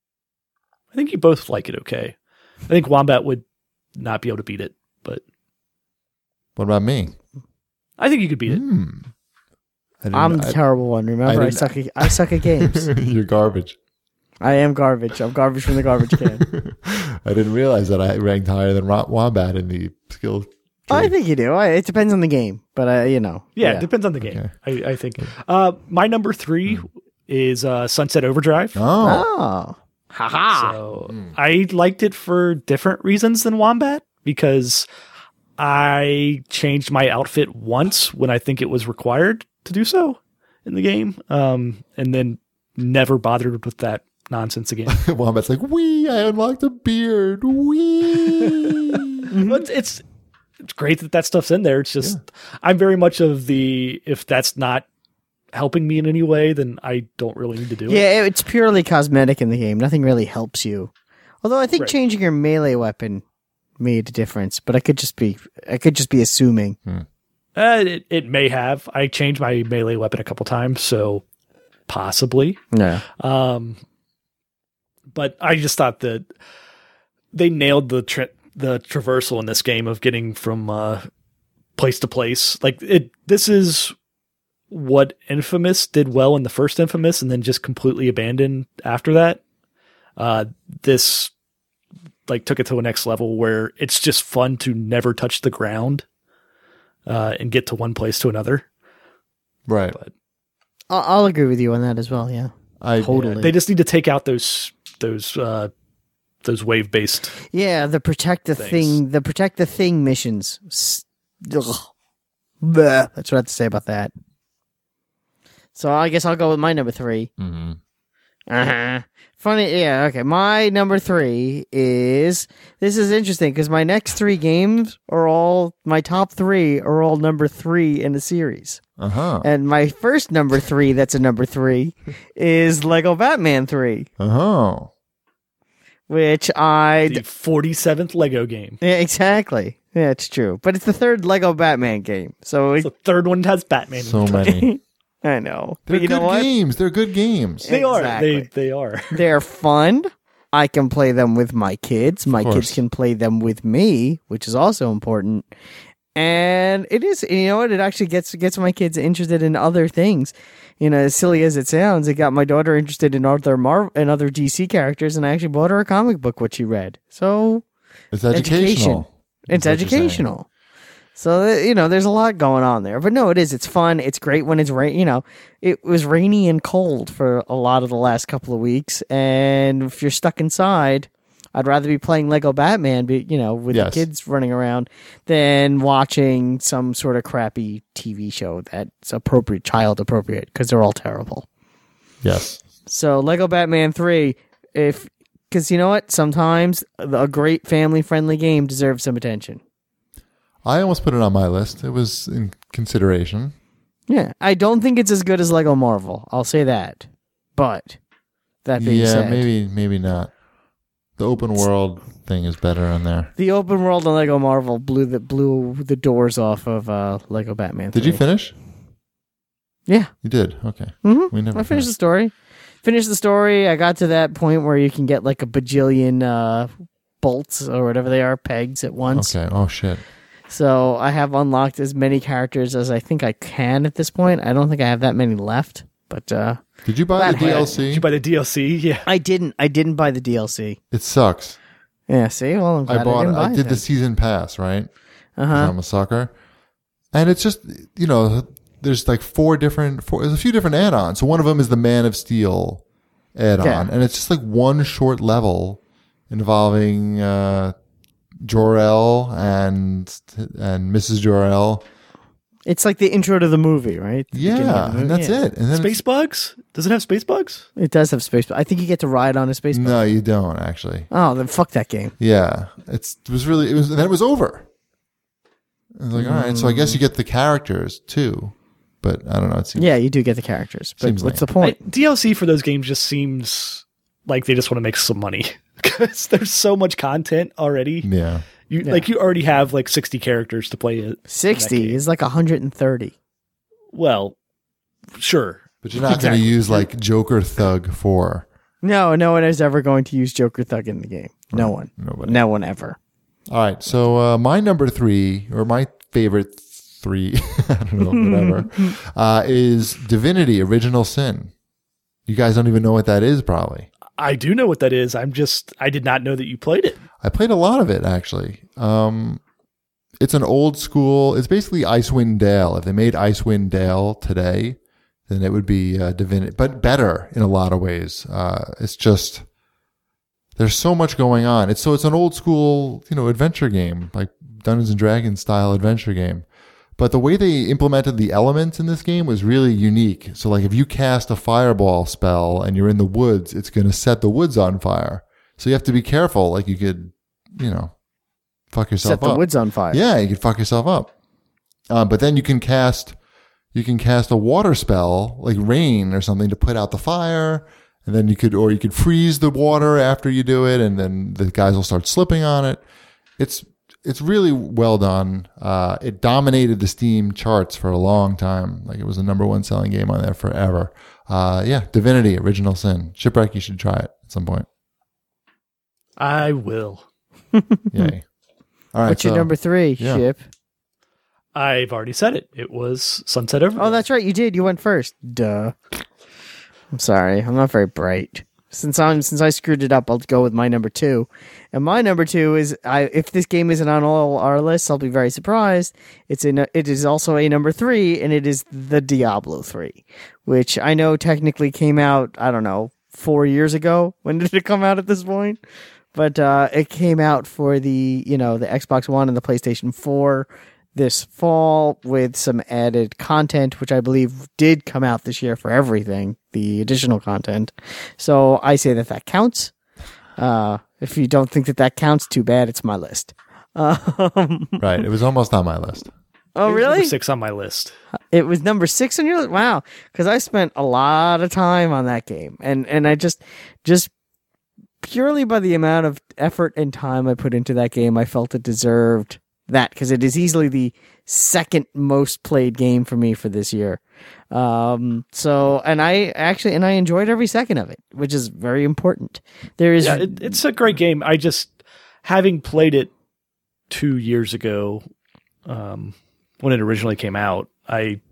I think you both like it. Okay. I think Wombat would not be able to beat it, but What about me? I think you could beat it. Hmm. I didn't- I'm the I- terrible one. Remember, I I, didn't- suck. At, I suck at games. You're garbage. I am garbage. I'm garbage from the garbage can. I didn't realize that I ranked higher than Ro- Wombat in the skill. tree. I think you do. I, it depends on the game, but uh, you know. Yeah, it depends on the game. Okay. I, I think. Uh, my number three is uh, Sunset Overdrive. Oh, Oh, haha. So I liked it for different reasons than Wombat because I changed my outfit once when I think it was required to do so in the game, um, and then never bothered with that nonsense again. Wombat's like, wee, I unlocked a beard. Wee. But it's, it's it's great that that stuff's in there. It's just I'm very much of the if that's not helping me in any way, then I don't really need to do it. Yeah, it's purely cosmetic in the game. Nothing really helps you. Although I think Right. changing your melee weapon made a difference, but I could just be I could just be assuming. Uh, it, it may have. I changed my melee weapon a couple times, so possibly. Yeah. Um, but I just thought that they nailed the tra- the traversal in this game of getting from uh, place to place. Like it, this is what Infamous did well in the first Infamous, and then just completely abandoned after that. Uh, this like took it to a next level where it's just fun to never touch the ground uh, and get to one place to another. Right. I'll, I'll agree with you on that as well. Yeah. I Totally. They just need to take out those those uh, those wave based. Yeah, the protect the Thanks. thing, the protect the thing missions. S- ugh. Bleh. That's what I have to say about that. So I guess I'll go with my number three. Mhm. Uh-huh. Funny, yeah, okay. My number three is, this is interesting because my next three games are all, my top three are all number three in the series. Uh-huh. And my first number three that's a number three is Lego Batman three, Uh-huh. which I, The forty-seventh Lego game. yeah, exactly. Yeah, it's true. But it's the third Lego Batman game. So, The third one has Batman. So in it. many. I know. They're But you good know what? games. They're good games. They are. Exactly. They they are. They're fun. I can play them with my kids. My course. kids can play them with me, which is also important. And it is, you know what? It actually gets gets my kids interested in other things. You know, as silly as it sounds, it got my daughter interested in other Marvel and other D C characters, and I actually bought her a comic book which she read. So It's educational. it's That's what you're saying. educational. So uh, you know, there's a lot going on there. But no, it is. It's fun. It's great when it's rain. You know, it was rainy and cold for a lot of the last couple of weeks, and if you're stuck inside, I'd rather be playing Lego Batman, be, you know, with Yes. the kids running around, than watching some sort of crappy T V show that's appropriate, child appropriate, because they're all terrible. Yes. So Lego Batman three, if because you know what, sometimes a great family friendly game deserves some attention. I almost put it on my list. It was in consideration. Yeah, I don't think it's as good as Lego Marvel. I'll say that. But that being Yeah, said, maybe maybe not. The open world thing is better on there. the open world on Lego Marvel blew the blew the doors off of uh, Lego Batman. Did you three. finish? Yeah, You did. Okay. mm-hmm. We never I finished the story. Finished the story. I got to that point where you can get like a bajillion uh, bolts or whatever they are, pegs at once. Okay. Oh shit. So I have unlocked as many characters as I think I can at this point. I don't think I have that many left, but uh, Did you buy That the D L Did C? you buy the D L C? Yeah. I didn't. I didn't buy the D L C. It sucks. Yeah. See, well, I'm glad I I, bought. didn't buy I did it the season pass, right? Uh 'Cause huh. I'm a sucker, and it's just you know there's like four different. Four, there's a few different add-ons. So one of them is the Man of Steel add-on, Yeah. and it's just like one short level involving uh, Jor-El and and Missus Jor-El It's like the intro to the movie, right? The beginning of Yeah, the movie. and that's Yeah. it. And then Space bugs? Does it have space bugs? It does have space, but I think you get to ride on a space. it's- no, you don't actually. Oh, then fuck that game. Yeah, it's it was really it was. And then it was over. I was like, all right, so I guess you get the characters too, but I don't know. It seems, Yeah, you do get the characters, but Seems what's lame. the point? I, D L C for those games just seems like they just want to make some money because there's so much content already. yeah. You Yeah. like you already have like sixty characters to play it. Sixty is like one hundred and thirty. Well, sure. But you're not Exactly. going to use like Joker Thug four. No, no one is ever going to use Joker Thug in the game. No one. Nobody. No one ever. All right, so uh, my number three, or my favorite three, I don't know, whatever, uh, is Divinity: Original Sin. You guys don't even know what that is, probably. I do know what that is. I'm just I did not know that you played it. I played a lot of it actually. Um, it's an old school. It's basically Icewind Dale. If they made Icewind Dale today, then it would be uh, Divinity, but better in a lot of ways. Uh, it's just there's so much going on. It's so it's an old school, you know, adventure game, like Dungeons and Dragons style adventure game. But the way they implemented the elements in this game was really unique. So like if you cast a fireball spell and you're in the woods, it's going to set the woods on fire. So you have to be careful. Like you could, you know, fuck yourself Set the up. woods on fire. Yeah, you could fuck yourself up. Uh, but then you can cast, you can cast a water spell like rain or something to put out the fire. And then you could, or you could freeze the water after you do it. And then the guys will start slipping on it. It's, it's really well done. Uh, it dominated the Steam charts for a long time. Like it was the number one selling game on there forever. Uh, yeah, Divinity: Original Sin. Shipwreck, you should try it at some point. I will. Yay! All right, What's your so- number three, yeah. Ship? I've already said it. It was Sunset Overdrive. Oh, that's right. You did. You went first. Duh. I'm sorry. I'm not very bright. Since I'm since I screwed it up, I'll go with my number two. And my number two is I if this game isn't on all our lists, I'll be very surprised. It's in a, it is also a number three, and it is the Diablo three, which I know technically came out, I don't know, four years ago. When did it come out at this point? But uh, it came out for the, you know, the Xbox One and the PlayStation four this fall with some added content, which I believe did come out this year for everything, the additional content. So I say that that counts. Uh, if you don't think that that counts, too bad. It's my list. Um, Right. It was almost on my list. oh, It was really? number six on my list. It was number six on your list? Wow. Because I spent a lot of time on that game. And, and I just, just purely by the amount of effort and time I put into that game, I felt it deserved that, because it is easily the second most played game for me for this year. Um, so, and I actually, and I enjoyed every second of it, which is very important. There is, Yeah, it, it's a great game. I just, having played it two years ago, um, when it originally came out, I,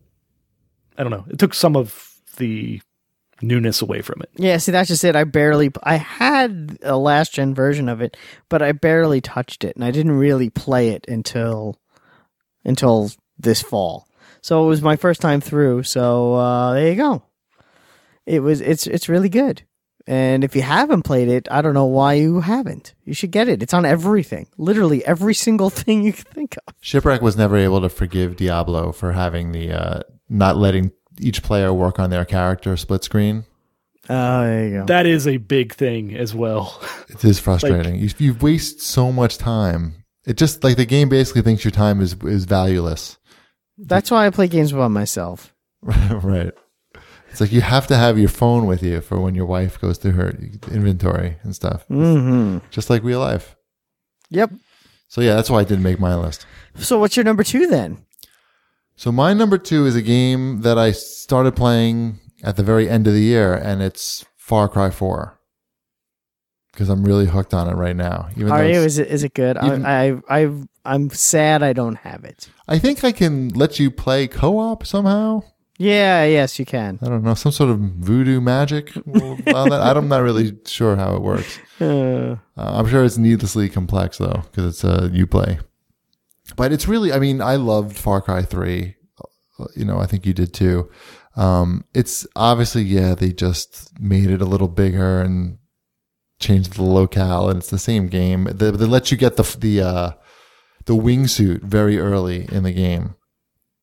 I don't know. It took some of the newness away from it. yeah, see, that's just it. I barely, I had a last gen version of it, but I barely touched it, and I didn't really play it until, until this fall. So it was my first time through. So uh, there you go. It was, it's, it's really good. And if you haven't played it, I don't know why you haven't. You should get it. It's on everything, literally every single thing you can think of. Shipwreck was never able to forgive Diablo for having the uh, not letting each player work on their character split screen. Oh, there you go. That is a big thing as well. It is frustrating. you, you waste so much time. It just like the game basically thinks your time is is valueless. That's why I play games by myself. Right. It's like you have to have your phone with you for when your wife goes through her inventory and stuff. Mm-hmm. Just like real life. Yep. So yeah, that's why I didn't make my list. So what's your number two then? So my number two is a game that I started playing at the very end of the year, and it's Far Cry four. Because I'm really hooked on it right now. Even Are though you? it's- Is it is it good? even- I I I I'm sad I don't have it. I think I can let you play co-op somehow. Yeah. Yes, you can. I don't know, some sort of voodoo magic. Well, that, I'm not really sure how it works. Uh, Uh, I'm sure it's needlessly complex though, because it's a uh, you play. But it's really, I mean, I loved Far Cry three. You know, I think you did too. Um, it's obviously, yeah, they just made it a little bigger and changed the locale, and it's the same game. They, they let you get the the uh, the wingsuit very early in the game.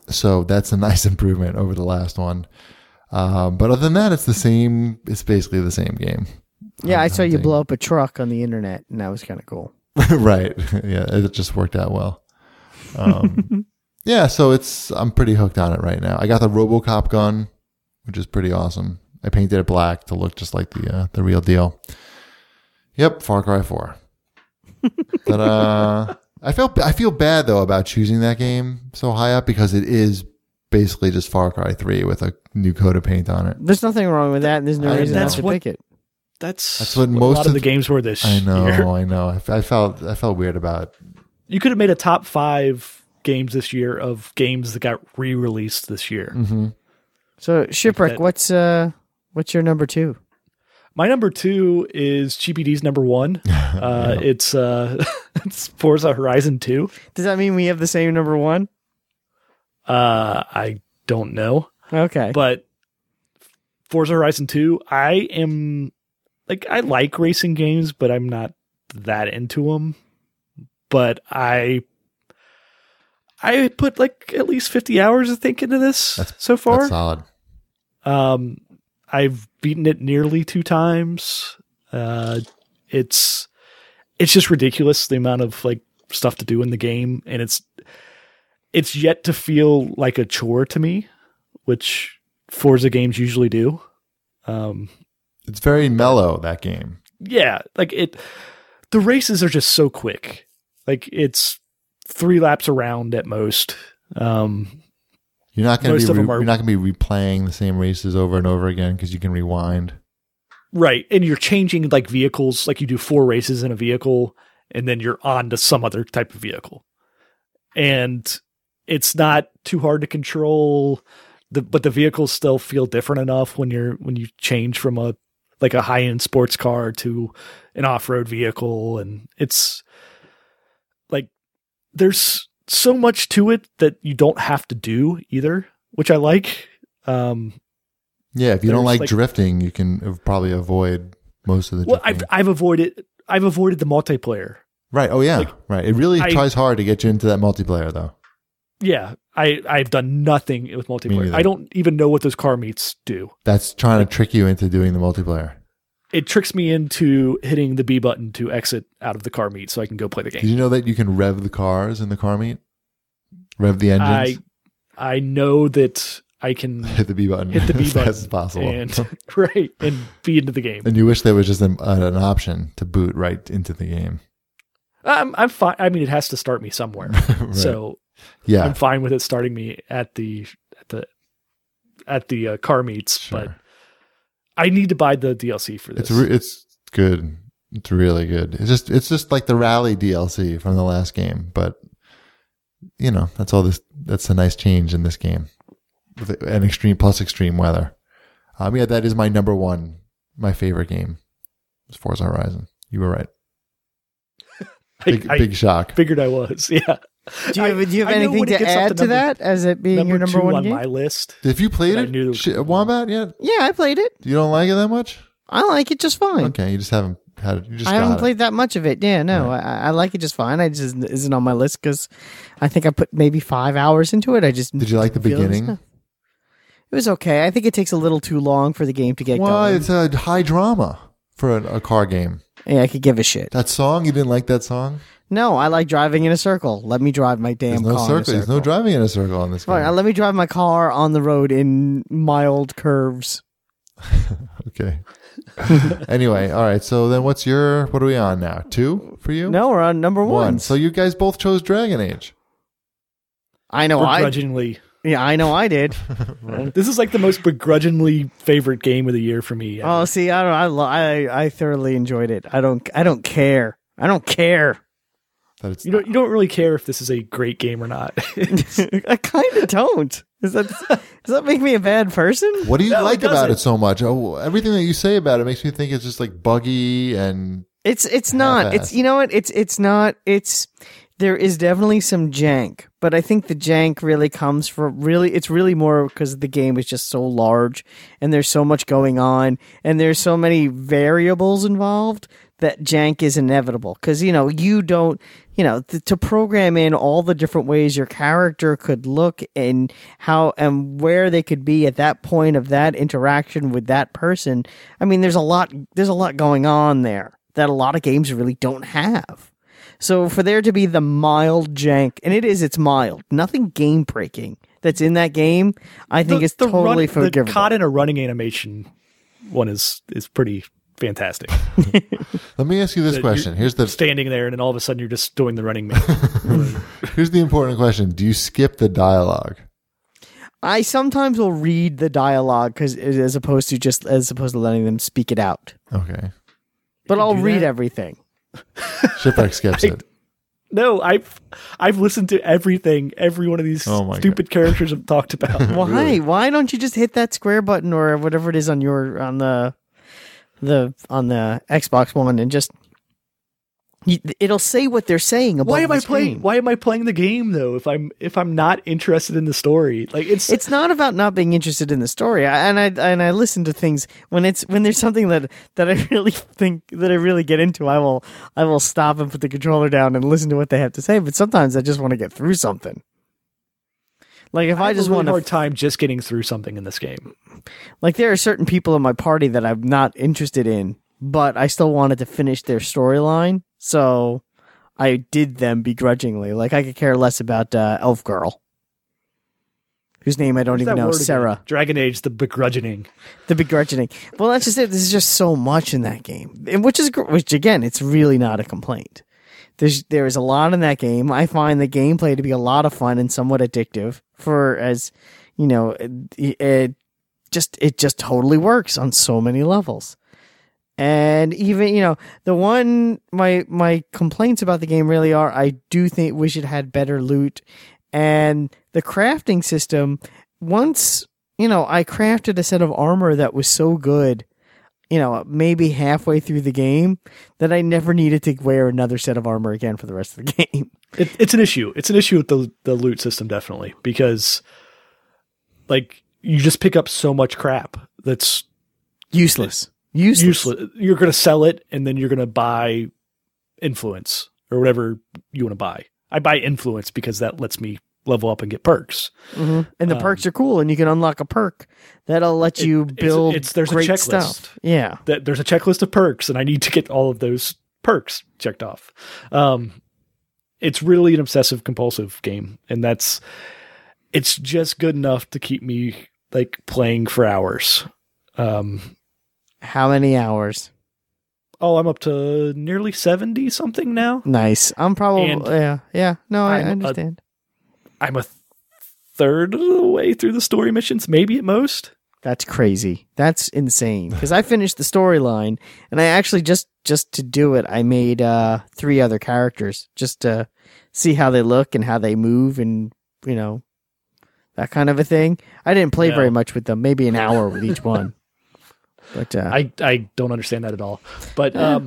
So that's a nice improvement over the last one. Um, but other than that, it's the same. It's basically the same game. Yeah, I saw you Hunting. blow up a truck on the internet, and that was kind of cool. Right. Yeah, it just worked out well. Um, yeah, so it's I'm pretty hooked on it right now. I got the RoboCop gun, which is pretty awesome. I painted it black to look just like the uh, the real deal. Yep, Far Cry four. But uh, I felt I feel bad though about choosing that game so high up because it is basically just Far Cry three with a new coat of paint on it. There's nothing wrong with that, and there's no I- reason not that's to what- pick it. That's, That's what what most a lot of of the the- games were this I know, year. I know. I, I felt I felt weird about. You could have made a top five games this year of games that got re-released this year. Mm-hmm. So, Shipwreck, that- what's uh, what's your number two? My number two is G P D's number one. Uh, It's uh, it's Forza Horizon two. Does that mean we have the same number one? Uh, I don't know, Okay. but Forza Horizon two, I am like I like racing games, but I'm not that into them. But I I put like at least fifty hours, I think, into this That's- so far. That's solid. Um, I've beaten it nearly two times. Uh, it's it's just ridiculous the amount of like stuff to do in the game, and it's it's yet to feel like a chore to me, which Forza games usually do. Um, It's very mellow, that game. yeah, like it. The races are just so quick. Like it's three laps around at most. Um, You're not going Most to of be them re- are- you're not going to be replaying the same races over and over again because you can rewind. Right. And you're changing like vehicles, like you do four races in a vehicle and then you're on to some other type of vehicle. And it's not too hard to control the, but the vehicles still feel different enough when you're, when you change from a, like a high end sports car to an off-road vehicle. And it's like, there's so much to it that you don't have to do either, which I like. Um, Yeah, if you don't There's, like, like- drifting, you can probably avoid most of the well, drifting. I've, I've avoided, I've avoided the multiplayer. right. Oh, yeah. like, right. It really I- tries hard to get you into that multiplayer, though. Yeah, I, I've done nothing with Me multiplayer. neither. I don't even know what those car meets do. That's trying to trick you into doing the multiplayer. It tricks me into hitting the B button to exit out of the car meet so I can go play the Did game. you know that you can rev the cars in the car meet? Rev the I engines? I know that I can Hit the B button hit the B as button fast as possible. and right and be into the game. And you wish there was just an, an option to boot right into the game. I'm I'm fine. I mean, it has to start me somewhere, Right. so yeah, I'm fine with it starting me at the at the at the uh, car meets. sure. But I need to buy the D L C for this. It's re- it's good. It's really good. It's just it's just like the rally D L C from the last game, but you know that's all this. That's a nice change in this game, with an extreme plus extreme weather. Um, yeah, that is my number one, my favorite game. As far as Horizon, you were right. Big, I, I big shock. figured I was. Yeah. Do you have, do you have I know anything when it to gets up add to to number- that as it being Number, your number two one on game? my list. Have you played I it, knew- Sh- Wombat yet? Yeah, I played it. You don't like it that much? I like it just fine. Okay, you just haven't had it. You just I got haven't it. played that much of it. Yeah, no, Right. I, I like it just fine. I just isn't on my list because I think I put maybe five hours into it. I just Did you like the feel it's beginning? not- It was okay. I think it takes a little too long for the game to get Well, going. it's a high drama for a, a car game. Yeah, I could give a shit. That song, you didn't like that song? No, I like driving in a circle. Let me drive my damn There's no car. circle. In a There's no circle. driving in a circle on this game. Fine, uh, let me drive my car on the road in mild curves. Okay. Anyway, all right. So then, what's your? What are we on now? Two for you? No, we're on number one. One. So you guys both chose Dragon Age. I know I. Begrudgingly. Yeah, I know I did. This is like the most begrudgingly favorite game of the year for me. Oh, see, I don't. I, lo- I I thoroughly enjoyed it. I don't. I don't care. I don't care. That it's You don't. You don't really care if this is a great game or not. I kind of don't. Is that does that make me a bad person? What do you No, it like about doesn't. it so much? Oh, everything that you say about it makes me think it's just like buggy and It's it's not. Half-assed. It's you know what? It's it's not. It's there is definitely some jank, but I think the jank really comes from really. It's really more because the game is just so large and there's so much going on and there's so many variables involved that jank is inevitable because, you know, you don't, you know, th- to program in all the different ways your character could look and how and where they could be at that point of that interaction with that person. I mean, there's a lot, there's a lot going on there that a lot of games really don't have. So for there to be the mild jank, and it is, it's mild, nothing game breaking that's in that game, I think the, is the totally run, forgivable. The caught in a running animation one is is pretty fantastic. Let me ask you this That question. you're Here's the standing there, and then all of a sudden you're just doing the running man. here's the important question. Do you skip the dialogue? I sometimes will read the dialogue because as opposed to just as opposed to letting them speak it out. Okay. But I'll do read that? everything. Shipwreck skips I- it. No, I've I've listened to everything every one of these Oh my stupid characters have talked about. Why? Really? Why don't you just hit that square button or whatever it is on your on the the on the Xbox One and just you, it'll say what they're saying above Why am the I playing? screen. Why am I playing the game though? If I'm if I'm not interested in the story, like it's It's not about not being interested in the story. I, and I and I listen to things when it's when there's something that that I really think that I really get into. I will I will stop and put the controller down and listen to what they have to say. But sometimes I just want to get through something. Like if I, I just have a really want to, hard time just getting through something in this game. like there are certain people in my party that I'm not interested in, but I still wanted to finish their storyline, so I did them begrudgingly. Like I could care less about uh, Elf Girl, whose name I don't What's even that know, word again? Sarah. Dragon Age, the begrudging. The begrudging. Well, that's just it. There's just so much in that game, and which is gr- which again, it's really not a complaint. There's there is a lot in that game. I find the gameplay to be a lot of fun and somewhat addictive. For as you know, it, it just it just totally works on so many levels. And even you know the one my my complaints about the game really are I do think wish it had better loot and the crafting system. Once you know I crafted a set of armor that was so good, you know maybe halfway through the game that I never needed to wear another set of armor again for the rest of the game. It, it's an issue. It's an issue with the the loot system, definitely, because like you just pick up so much crap that's Useless. Useless. useless. You're going to sell it, and then you're going to buy influence or whatever you want to buy. I buy influence because that lets me level up and get perks. Mm-hmm. And the Um, perks are cool, and you can unlock a perk that'll let It- you it's- build it's- there's a great checklist. stuff. Yeah. That there's a checklist of perks, and I need to get all of those perks checked off. Um, it's really an obsessive compulsive game, and that's it's just good enough to keep me like playing for hours. Um, How many hours? oh, I'm up to nearly seventy something now. Nice. I'm probably And yeah yeah. No, I I'm a- understand. I'm a third of the way through the story missions, maybe at most. That's crazy. That's insane. Because I finished the storyline, and I actually just just to do it, I made uh, three other characters just to see how they look and how they move, and you know that kind of a thing. I didn't play Yeah. very much with them. Maybe an hour with each one. But uh, I, I don't understand that at all. But um,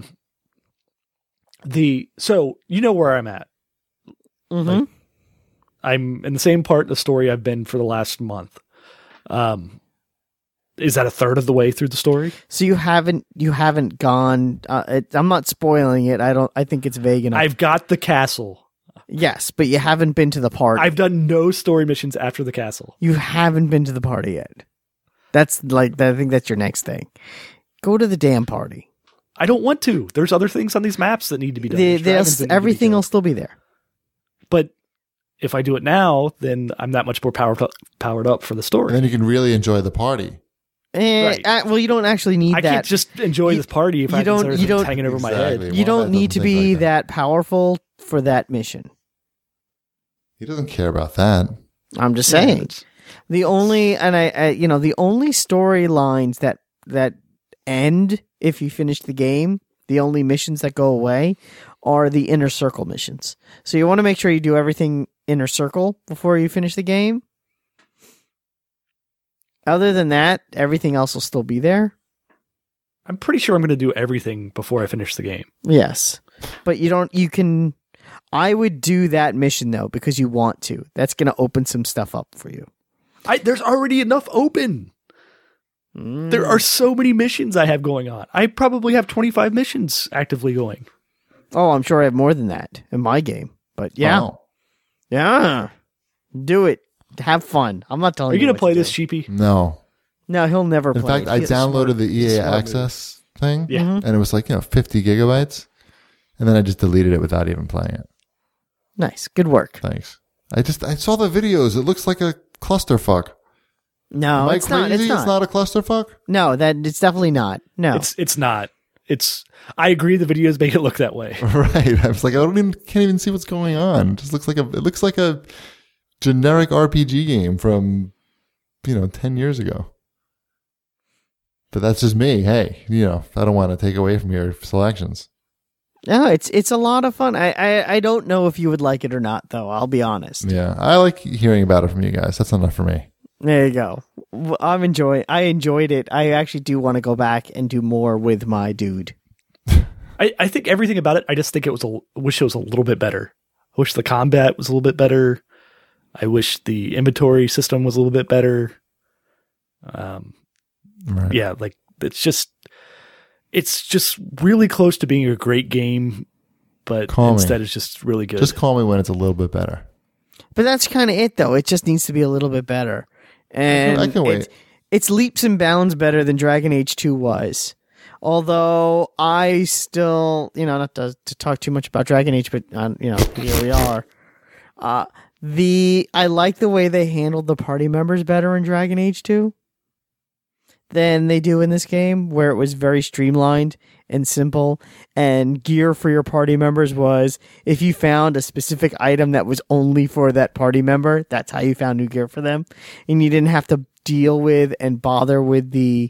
the so you know where I'm at. mhm. like- I'm in the same part of the story I've been for the last month. Um, is that a third of the way through the story? so you haven't you haven't gone. Uh, it, I'm not spoiling it. I don't. I think it's vague enough. I've got the castle. yes, but you haven't been to the party. I've done no story missions after the castle. You haven't been to the party yet. That's like I think that's your next thing. Go to the damn party. I don't want to. There's other things on these maps that need to be done. The, There's dragons that need to be everything will killed. still be there. But if I do it now, then I'm that much more powered up, powered up for the story. And then you can really enjoy the party. Eh, Right. uh, well, you don't actually need I that. can't just enjoy You- this party if you I don't- don't, you don't- hanging over my Exactly. head. you Wombat don't need to doesn't think be like that. powerful for that mission. He doesn't care about that. I'm just Yeah, saying. it's- The only and I, I you know the only storylines that that end if you finish the game, the only missions that go away are the inner circle missions. So you want to make sure you do everything inner circle before you finish the game. Other than that, everything else will still be there. I'm pretty sure I'm going to do everything before I finish the game. Yes. But you don't you can I would do that mission though because you want to. That's going to open some stuff up for you. I, there's already enough open. There are so many missions I have going on. I probably have twenty-five missions actively going. Oh, I'm sure I have more than that in my game. But yeah. Wow. Yeah. Do it. Have fun. I'm not telling Are you. you going what to play do. this, Sheepy? No. No, he'll never In play fact, it. I He's downloaded smart. the E A smart move. Access thing, Yeah. Mhm. and it was like, you know, fifty gigabytes, and then I just deleted it without even playing it. Nice. Good work. Thanks. I just I saw the videos. It looks like a clusterfuck. No, Am I it's crazy? not. It's not. It's not a clusterfuck. No, that it's definitely not. No. It's it's not. It's. I agree. The videos make it look that way. Right. I was like, I don't even can't even see what's going on. It just looks like a. It looks like a generic R P G game from, you know, ten years ago. But that's just me. Hey, you know, I don't want to take away from your selections. No, it's it's a lot of fun. I, I I don't know if you would like it or not, though. I'll be honest. Yeah, I like hearing about it from you guys. That's enough for me. There you go. W- I'm enjoying. I enjoyed it. I actually do want to go back and do more with my dude. I, I think everything about it. I just think it was a. I wish it was a little bit better. I wish the combat was a little bit better. I wish the inventory system was a little bit better. Um, Right. yeah, like it's just, it's just really close to being a great game, but Call me. instead it's just really good. Just call me when it's a little bit better. But that's kind of it, though. It just needs to be a little bit better. And I can wait. It's, it's leaps and bounds better than Dragon Age two was. Although I still, you know, not to, to talk too much about Dragon Age, but uh, you know, here we are. Uh, the I like the way they handled the party members better in Dragon Age two than they do in this game, where it was very streamlined and simple. And gear for your party members was if you found a specific item that was only for that party member, that's how you found new gear for them. And you didn't have to deal with and bother with the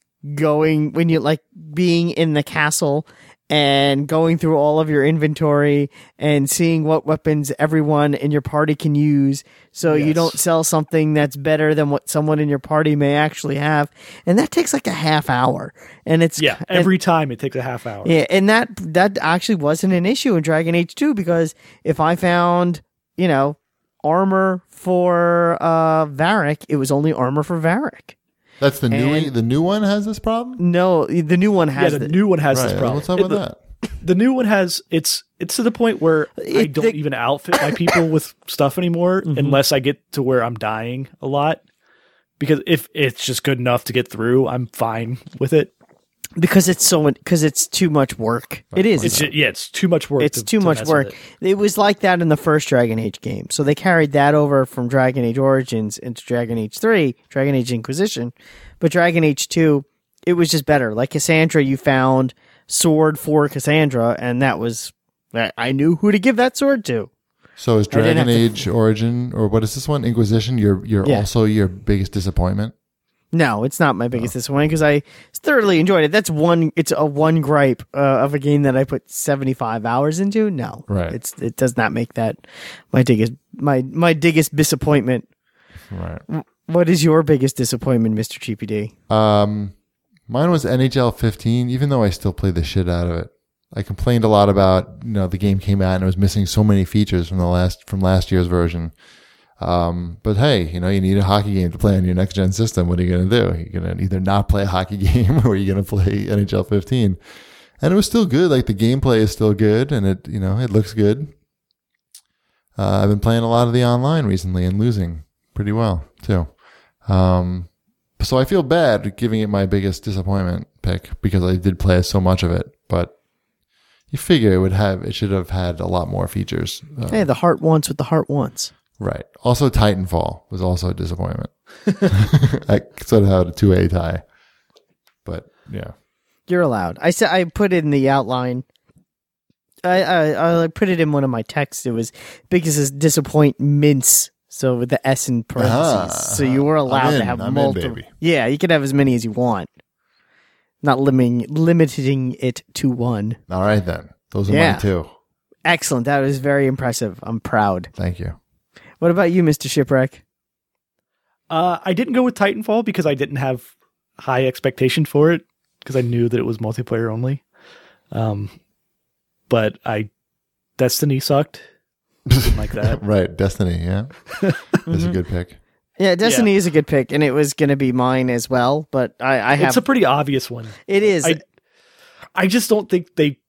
going when you like being in the castle and going through all of your inventory and seeing what weapons everyone in your party can use, so you Yes. don't sell something that's better than what someone in your party may actually have. And that takes like a half hour. And it's yeah, and- every time it takes a half hour. yeah, and that that actually wasn't an issue in Dragon Age two, because if I found, you know, armor for uh Varric, it was only armor for Varric. That's the new And- the new one has this problem. No, the new one Yeah, has the the- new one has this Right. problem. What's up with the, that? The new one has it's it's to the point where I It- don't the- even outfit my people with stuff anymore Mhm. unless I get to where I'm dying a lot. Because if it's just good enough to get through, I'm fine with it. because it's so because it's too much work. It is. It's just, yeah, it's too much work. It's to- too to much mess work. with it. It was like that in the first Dragon Age game. So they carried that over from Dragon Age Origins into Dragon Age three, Dragon Age Inquisition. But Dragon Age two, it was just better. Like Cassandra, you found sword for Cassandra, and that was I I knew who to give that sword to. So is I didn't Dragon have to- Age Origin, or what is this one? Inquisition. You're you're Yeah. also your biggest disappointment. No, it's not my biggest disappointment because I thoroughly enjoyed it. That's one. It's a one gripe uh, of a game that I put seventy five hours into. No, Right. It's it does not make that my biggest my my biggest disappointment. Right. What is your biggest disappointment, Mister G P D? Um, mine was N H L fifteen. Even though I still played the shit out of it, I complained a lot about, you know, the game came out and it was missing so many features from the last from last year's version. Um, but hey, you know, you need a hockey game to play on your next gen system. What are you going to do? You're going to either not play a hockey game or you're going to play N H L fifteen. And it was still good. Like the gameplay is still good and it, you know, it looks good. Uh, I've been playing a lot of the online recently and losing pretty well too. Um, so I feel bad giving it my biggest disappointment pick because I did play so much of it, but you figure it would have, it should have had a lot more features. Uh, Hey, the heart wants what the heart wants. Right. Also, Titanfall was also a disappointment. I sort of had a two A tie, but yeah. You're allowed. I said I put it in the outline. I, I I put it in one of my texts. It was biggest disappointments. So with the S in parentheses. Uh-huh, So you were uh-huh. allowed I'm to in, have I'm in, multiple. baby. Yeah, you could have as many as you want. Not limiting limiting it to one. All right, then. Those are Yeah. mine too. Excellent. That was very impressive. I'm proud. Thank you. What about you, Mister Shipwreck? Uh, I didn't go with Titanfall because I didn't have high expectation for it because I knew that it was multiplayer only. Um, but I Destiny sucked. Didn't like that. Right. Destiny, yeah. That's a good pick. Yeah, Destiny yeah. is a good pick, and it was going to be mine as well. But I, I have it's a pretty obvious one. It is. I, I just don't think they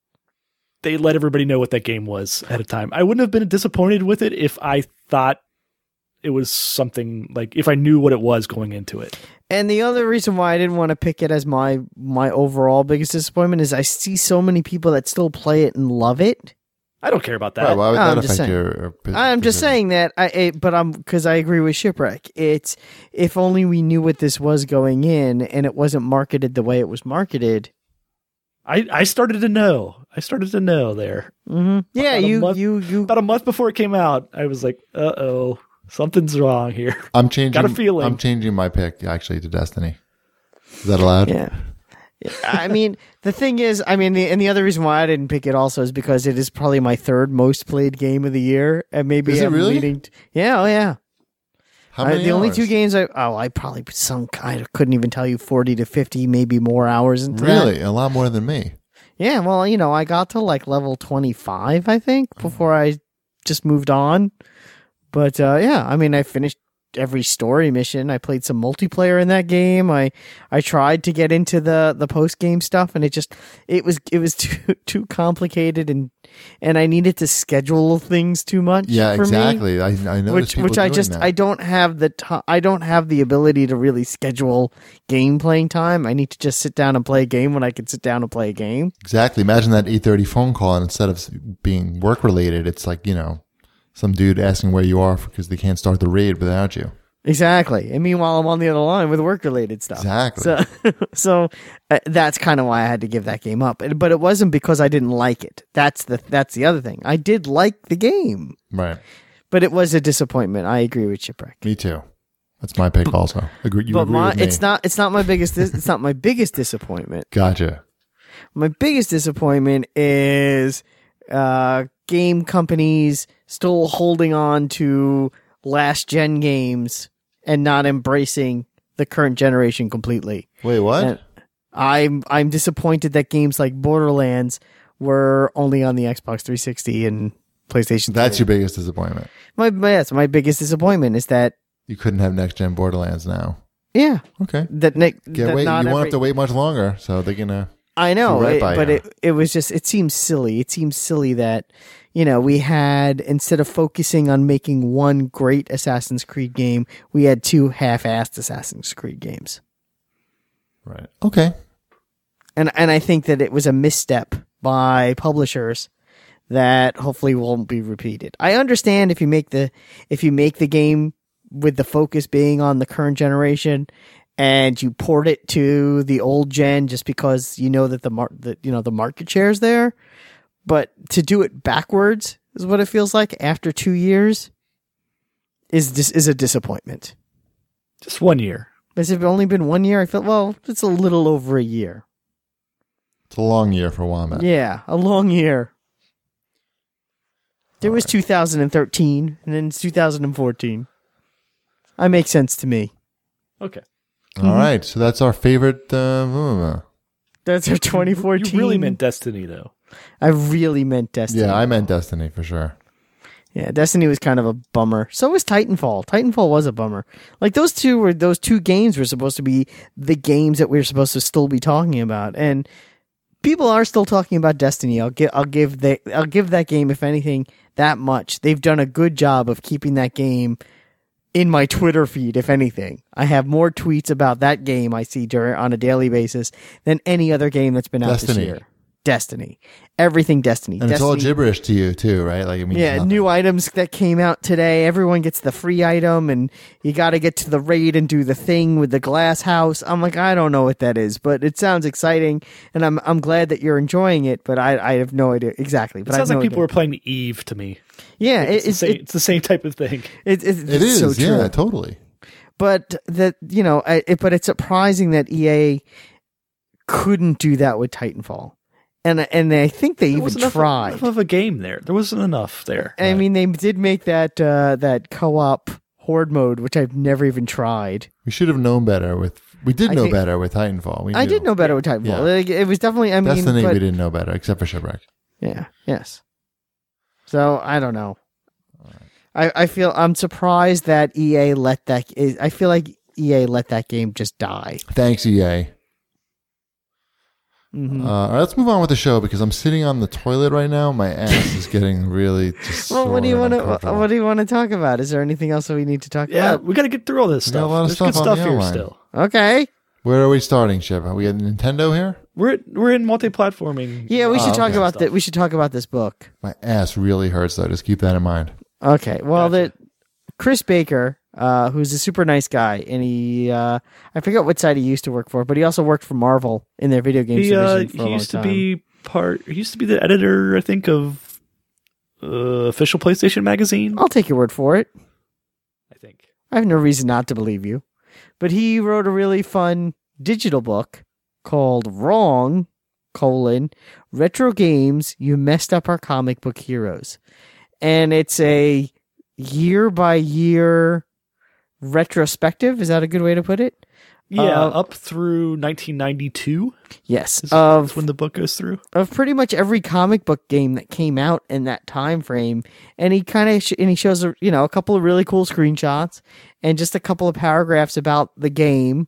they let everybody know what that game was ahead of time. I wouldn't have been disappointed with it if I thought it was something like if I knew what it was going into it. And the other reason why I didn't want to pick it as my my overall biggest disappointment is I see so many people that still play it and love it. I don't care about that. Right, why would No, that I'm just affect saying. your? your I'm just saying that, I it, but I'm because I agree with Shipwreck. It's if only we knew what this was going in, and it wasn't marketed the way it was marketed. I, I started to know. I started to know there. Mm-hmm. Yeah, About a you, month- you you About a month before it came out, I was like, "Uh oh, something's wrong here." I'm changing. Got a feeling. I'm changing my pick actually to Destiny. Is that allowed? yeah. I mean, the thing is, I mean, the, and the other reason why I didn't pick it also is because it is probably my third most played game of the year, and maybe Is it I'm really? leading. To, yeah, oh yeah. How I, many the only hours? two games I oh I probably some kind of couldn't even tell you forty to fifty, maybe more hours into that. Really, a lot more than me. Yeah, well, you know, I got to like level twenty-five, I think, before I just moved on. But uh, yeah, I mean, I finished every story mission. I played some multiplayer in that game. I I tried to get into the, the post game stuff, and it just it was it was too too complicated, and and I needed to schedule things too much. Yeah, for exactly. Me, I I know which which I just that. I don't have the t- I don't have the ability to really schedule game playing time. I need to just sit down and play a game when I can sit down and play a game. Exactly. Imagine that eight thirty phone call, and instead of being work related, it's like, you know, some dude asking where you are because they can't start the raid without you. Exactly. And meanwhile, I'm on the other line with work related stuff. Exactly. So, so uh, that's kind of why I had to give that game up. But it wasn't because I didn't like it. That's the that's the other thing. I did like the game, Right. but it was a disappointment. I agree with Shipwreck. Me too. That's my pick also. Agree, you But agree my with me. it's not it's not my biggest dis- it's not my biggest disappointment. Gotcha. My biggest disappointment is uh, game companies still holding on to last gen games and not embracing the current generation completely. Wait, what? And I'm I'm disappointed that games like Borderlands were only on the Xbox three sixty and PlayStation. That's three. your biggest disappointment. my my- yes, my biggest disappointment is that You couldn't have next gen Borderlands now. yeah Okay. that Nick Get that wait. You not won't every- have to wait much longer, so they're gonna. I know, do right it- by but you. it it was just it seems silly. It seems silly that you know we had instead of focusing on making one great Assassin's Creed game, we had two half-assed Assassin's Creed games. Right. Okay. And and I think that it was a misstep by publishers that hopefully won't be repeated. I understand if you make the if you make the game with the focus being on the current generation and you port it to the old gen just because you know that the mar- the you know the market share is there, but to do it backwards is what it feels like after two years is this is a disappointment. Just one year. Has it only been one year? I feel well, it's a little over a year. It's a long year for Wombat. Yeah, a long year. There was two thousand thirteen, and then it's two thousand fourteen. That makes sense to me. Okay. All right. So that's our favorite. Uh, That's our twenty fourteen. You really meant Destiny, though. I really meant Destiny. yeah, I meant Destiny for sure. Yeah, Destiny was kind of a bummer. So was Titanfall. Titanfall was a bummer. Like those two were those two games were supposed to be the games that we were supposed to still be talking about, and people are still talking about Destiny. I'll give I'll give the I'll give that game, if anything, that much. They've done a good job of keeping that game in my Twitter feed. If anything, I have more tweets about that game I see during on a daily basis than any other game that's been out Destiny. this year. Destiny, everything Destiny. And Destiny. it's all gibberish to you too, right? Like, I mean, Yeah, nothing. new items that came out today. Everyone gets the free item, and you got to get to the raid and do the thing with the glass house. I'm like, I don't know what that is, but it sounds exciting, and I'm I'm glad that you're enjoying it. But I I have no idea exactly. But It sounds I have like no people idea. were playing Eve to me. Yeah, It's, the it's same, it, it's the same type of thing. it, it, It it's is. so true. Yeah, totally. But that you know, I, it, but it's surprising that E A couldn't do that with Titanfall, and and I think they There even wasn't enough, tried. enough of a game there. There wasn't enough there. I mean, they did make that uh, that co-op horde mode, which I've never even tried. We should have known better with. We did I know think- better with Titanfall. We I knew. did know better with Titanfall. Yeah. Like, it was definitely. I mean, Destiny, but, we didn't know better, except for Shipwreck. yeah, yes. So I don't know. I, I feel I'm surprised that E A let that. I feel like E A let that game just die. Thanks, E A. Mm-hmm. Uh, all right, let's move on with the show because I'm sitting on the toilet right now. My ass is getting really just. Well, what do you sore and want to? uncomfortable. What do you want to talk about? Is there anything else that we need to talk Yeah, about? we got to get through all this We got stuff. a lot of There's stuff good on stuff the here outline. still. Okay. Where are we starting, Chip? Are we at Nintendo here? We're we're in multi-platforming. Yeah, we should Oh, talk okay. about Stuff. that. We should talk about this book. My ass really hurts, though. Just keep that in mind. Okay. Well, Gotcha. the Chris Baker, uh, who's a super nice guy, and he, uh, I forget what side he used to work for, but he also worked for Marvel in their video games He uh, division for a he long used to time. be part. He used to be the editor, I think, of uh, official PlayStation magazine. I'll take your word for it. I think. I have no reason not to believe you. But he wrote a really fun digital book called Wrong, colon, Retro Games, You Messed Up Our Comic Book Heroes. And it's a year by year retrospective. Is that a good way to put it? Yeah, Uh, up through nineteen ninety-two Yes. is, Of is when the book goes through. of pretty much every comic book game that came out in that time frame, and he kind of sh- and he shows a, you know a couple of really cool screenshots and just a couple of paragraphs about the game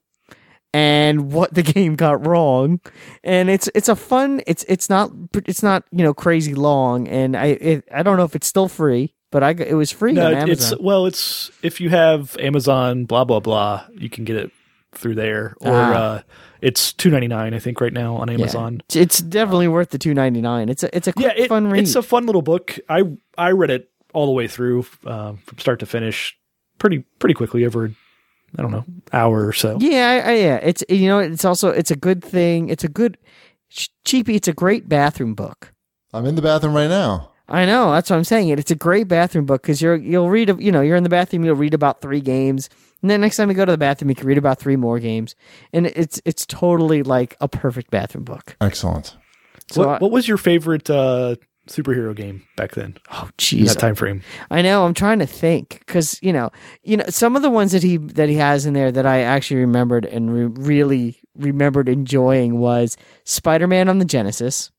and what the game got wrong, and it's it's a fun it's it's not it's not you know crazy long, and I it, I don't know if it's still free, but I got- it was free No, on it's Amazon. well, it's if you have Amazon, blah blah blah, you can get it through there, or Ah. uh, it's two ninety nine, I think, right now on Yeah. Amazon. It's definitely worth the two ninety-nine. It's a it's a quick, Yeah, it, fun read. it's a fun little book. I I read it all the way through, uh, from start to finish, pretty pretty quickly over, I don't know, hour or so. Yeah, I, I, yeah. It's you know, it's also it's a good thing. It's a good ch- cheapy. It's a great bathroom book. I'm in the bathroom right now. I know that's what I'm saying. It. It's a great bathroom book because you're you'll read a- you know you're in the bathroom. You'll read about three games, and then next time you go to the bathroom, you can read about three more games, and it's it's totally like a perfect bathroom book. Excellent. So I- what, what was your favorite uh, superhero game back then? oh In jeez, that time frame. I know. I'm trying to think because you know, you know, some of the ones that he that he has in there that I actually remembered and re- really remembered enjoying was Spider-Man on the Genesis.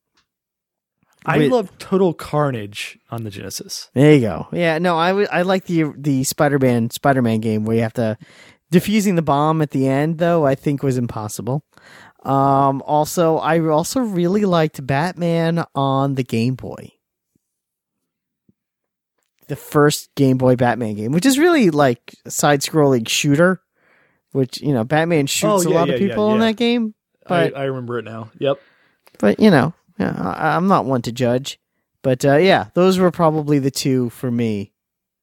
I With- love Total Carnage on the Genesis. There you go. Yeah, no, I w- I like the the Spider-Man Spider-Man game where you have to defusing the bomb at the end though. I think was impossible. Um, also, I also really liked Batman on the Game Boy. The first Game Boy Batman game, which is really like a side-scrolling shooter, which you know Batman shoots Oh, a yeah, lot yeah, of yeah, people in yeah. that game. But I, I remember it now. Yep. but you know, yeah, I, I'm not one to judge. But uh, yeah, those were probably the two for me.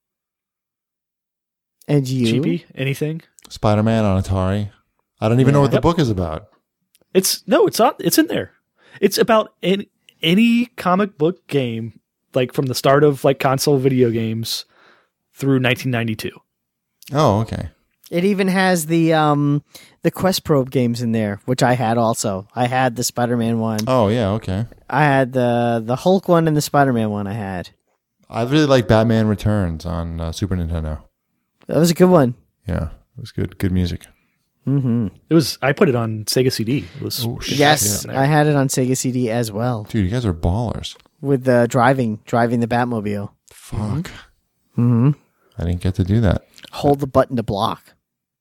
And you? Cheapy? Anything? Spider-Man on Atari. I don't even know Yeah. what the Yep. book is about. It's no, it's not. It's in there. It's about any, any comic book game, like from the start of like console video games through nineteen ninety-two. Oh, okay. It even has the um the Quest Probe games in there, which I had also. I had the Spider-Man one. Oh, yeah, okay. I had the the Hulk one and the Spider-Man one I had. I really like Batman Returns on uh, Super Nintendo. That was a good one. Yeah, it was good. Good music. Mm-hmm. It was. I put it on Sega C D. It was. Oh, it shit. Yes, was I had it on Sega C D as well Dude, you guys are ballers. with the driving driving the Batmobile. Fuck. Mm-hmm. I didn't get to do that. Hold the button to block.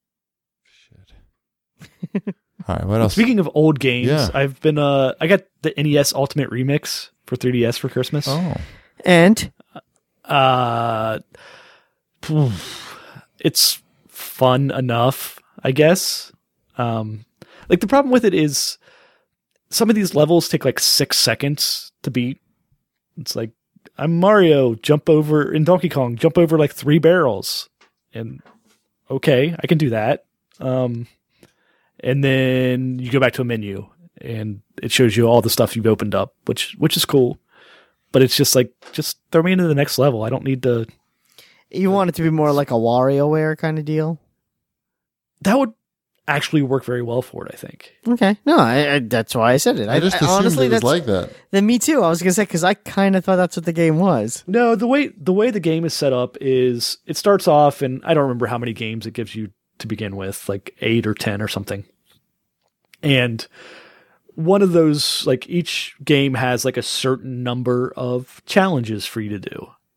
Shit. All right, what else? Speaking of old games, Yeah. I've been. Uh, I got the N E S Ultimate Remix for three D S for Christmas. Oh, And Uh, phew, it's fun enough, I guess. Um, like the problem with it is some of these levels take like six seconds to beat. It's like I'm Mario, jump over in Donkey Kong, jump over like three barrels, and okay, I can do that. Um, and then you go back to a menu, and it shows you all the stuff you've opened up, which which is cool. But it's just like, just throw me into the next level. I don't need to. you want it to be more like a WarioWare kind of deal? That would actually work very well for it, I think. Okay. No, I, I, that's why I said it. I just assumed honestly, it was that's like that. then me too. I was gonna say because I kind of thought that's what the game was. No, the way the way the game is set up is it starts off, and I don't remember how many games it gives you to begin with, like eight or ten or something. And one of those, like each game has like a certain number of challenges for you to do.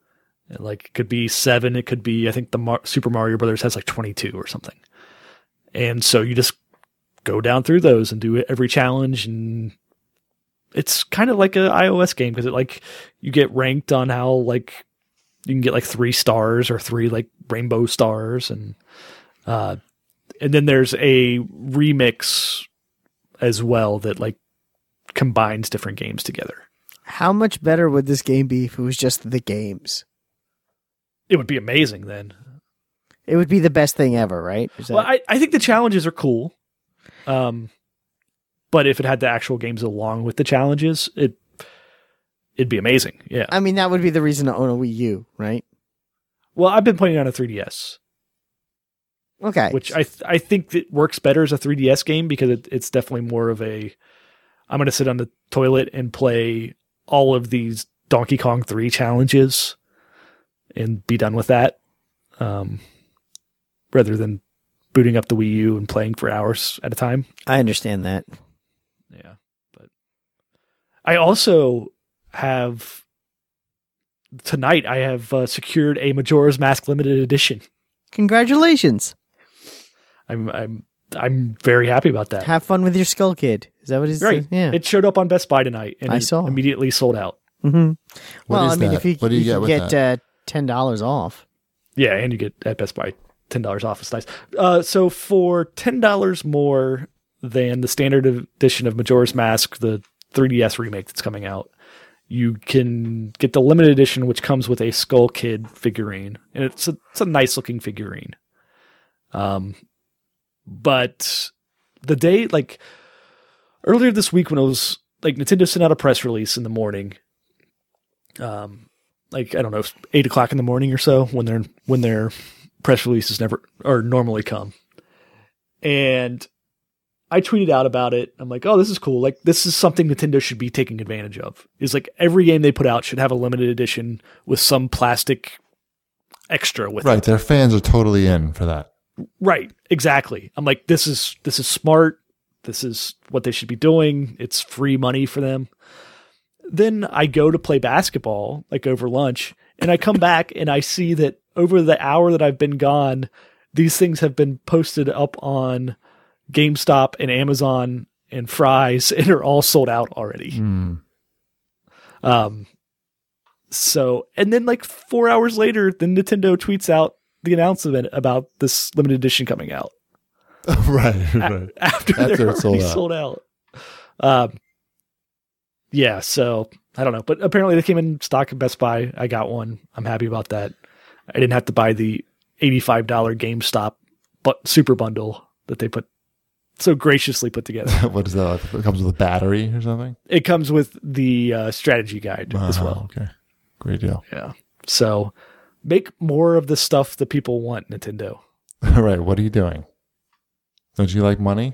And like it could be seven. It could be, I think the Mar- Super Mario Brothers has like twenty-two or something. And so you just go down through those and do every challenge. And it's kind of like an iOS game because it like you get ranked on how like you can get like three stars or three like rainbow stars. And, uh, and then there's a remix as well that like combines different games together. How much better would this game be if it was just the games? It would be amazing then. It would be the best thing ever, right? Is that... Well, I, I think the challenges are cool. Um, but if it had the actual games along with the challenges, it, it'd be amazing. Yeah. I mean, that would be the reason to own a Wii U, right? Well, I've been playing it on a three D S. Okay. Which I th- I think that works better as a three D S game because it, it's definitely more of a, I'm going to sit on the toilet and play all of these Donkey Kong three challenges and be done with that. Um, rather than booting up the Wii U and playing for hours at a time. I understand that. Yeah. But I also have, tonight I have uh, secured a Majora's Mask limited edition. Congratulations. I'm, I'm, I'm very happy about that. Have fun with your Skull Kid. Is that what he's Right. Yeah. It showed up on Best Buy tonight and I it saw. immediately sold out. Mm-hmm. What Well, is I mean, that? if you, What do you you get could with get that? uh, ten dollars off. Yeah, and you get at Best Buy ten dollars off. It's nice. Uh, so for ten dollars more than the standard edition of Majora's Mask, the three D S remake that's coming out, you can get the limited edition, which comes with a Skull Kid figurine. And it's a, it's a nice looking figurine. Um, but the day, like earlier this week when it was like Nintendo sent out a press release in the morning, um, like, I don't know, eight o'clock in the morning or so when they're, when their press releases never or normally come. And I tweeted out about it. I'm like, oh, this is cool. Like, this is something Nintendo should be taking advantage of. Is like every game they put out should have a limited edition with some plastic extra with Right. it. Their fans are totally in for that. Right. Exactly. I'm like, this is, this is smart. This is what they should be doing. It's free money for them. Then I go to play basketball, like over lunch, and I come back and I see that over the hour that I've been gone, these things have been posted up on GameStop and Amazon and Fry's and are all sold out already. Mm. Um, so, and then like four hours later, then Nintendo tweets out the announcement about this limited edition coming out. right. A- Right. after, After they're it's already sold out. sold out. Um, yeah, so I don't know, but apparently they came in stock at Best Buy. I got one. I'm happy about that. I didn't have to buy the eighty-five dollars GameStop but super bundle that they put so graciously put together. What is that? Like? It comes with a battery or something? It comes with the uh, strategy guide as Uh-huh, well. Okay. Great deal. Yeah. So make more of the stuff that people want, Nintendo. Right. What are you doing? Don't you like money?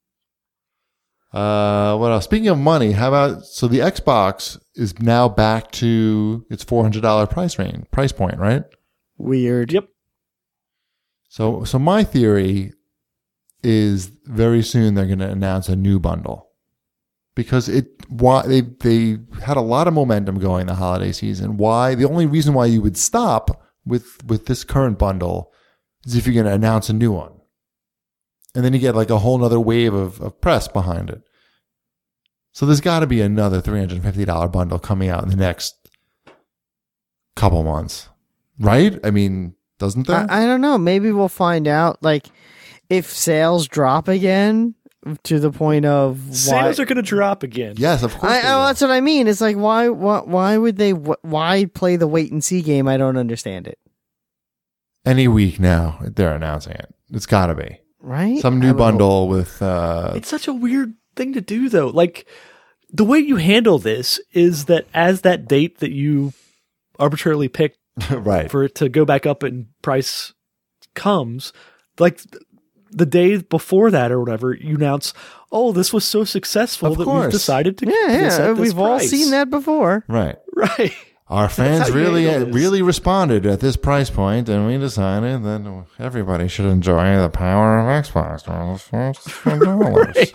Uh, what else? Speaking of money, how about, so the Xbox is now back to its four hundred dollars price range, price point, right? Weird. Yep. So, so my theory is very soon they're going to announce a new bundle because it, why they, they had a lot of momentum going the holiday season. Why? The only reason why you would stop with, with this current bundle is if you're going to announce a new one. And then you get like a whole nother wave of, of press behind it. So there's got to be another three hundred fifty dollars bundle coming out in the next couple months. Right? I mean, doesn't there? I, I don't know. Maybe we'll find out. Like, if sales drop again to the point of why, Sales are going to drop again. yes, of course. I, they oh, will. that's what I mean. It's like why, why, why would they? Wh- why play the wait and see game? I don't understand it. Any week now, they're announcing it. It's got to be Right? some I new don't know. bundle with. Uh, It's such a weird thing to do, though. Like, the way you handle this is that as that date that you arbitrarily picked right. for it to go back up in price comes, like the day before that or whatever, you announce, oh, this was so successful Of that course. we've decided to Yeah, this yeah. at this We've all price. seen that before. Right. Right. Our fans how you really, handle this. really responded at this price point, and we decided that everybody should enjoy the power of Xbox for the first ten dollars. Right.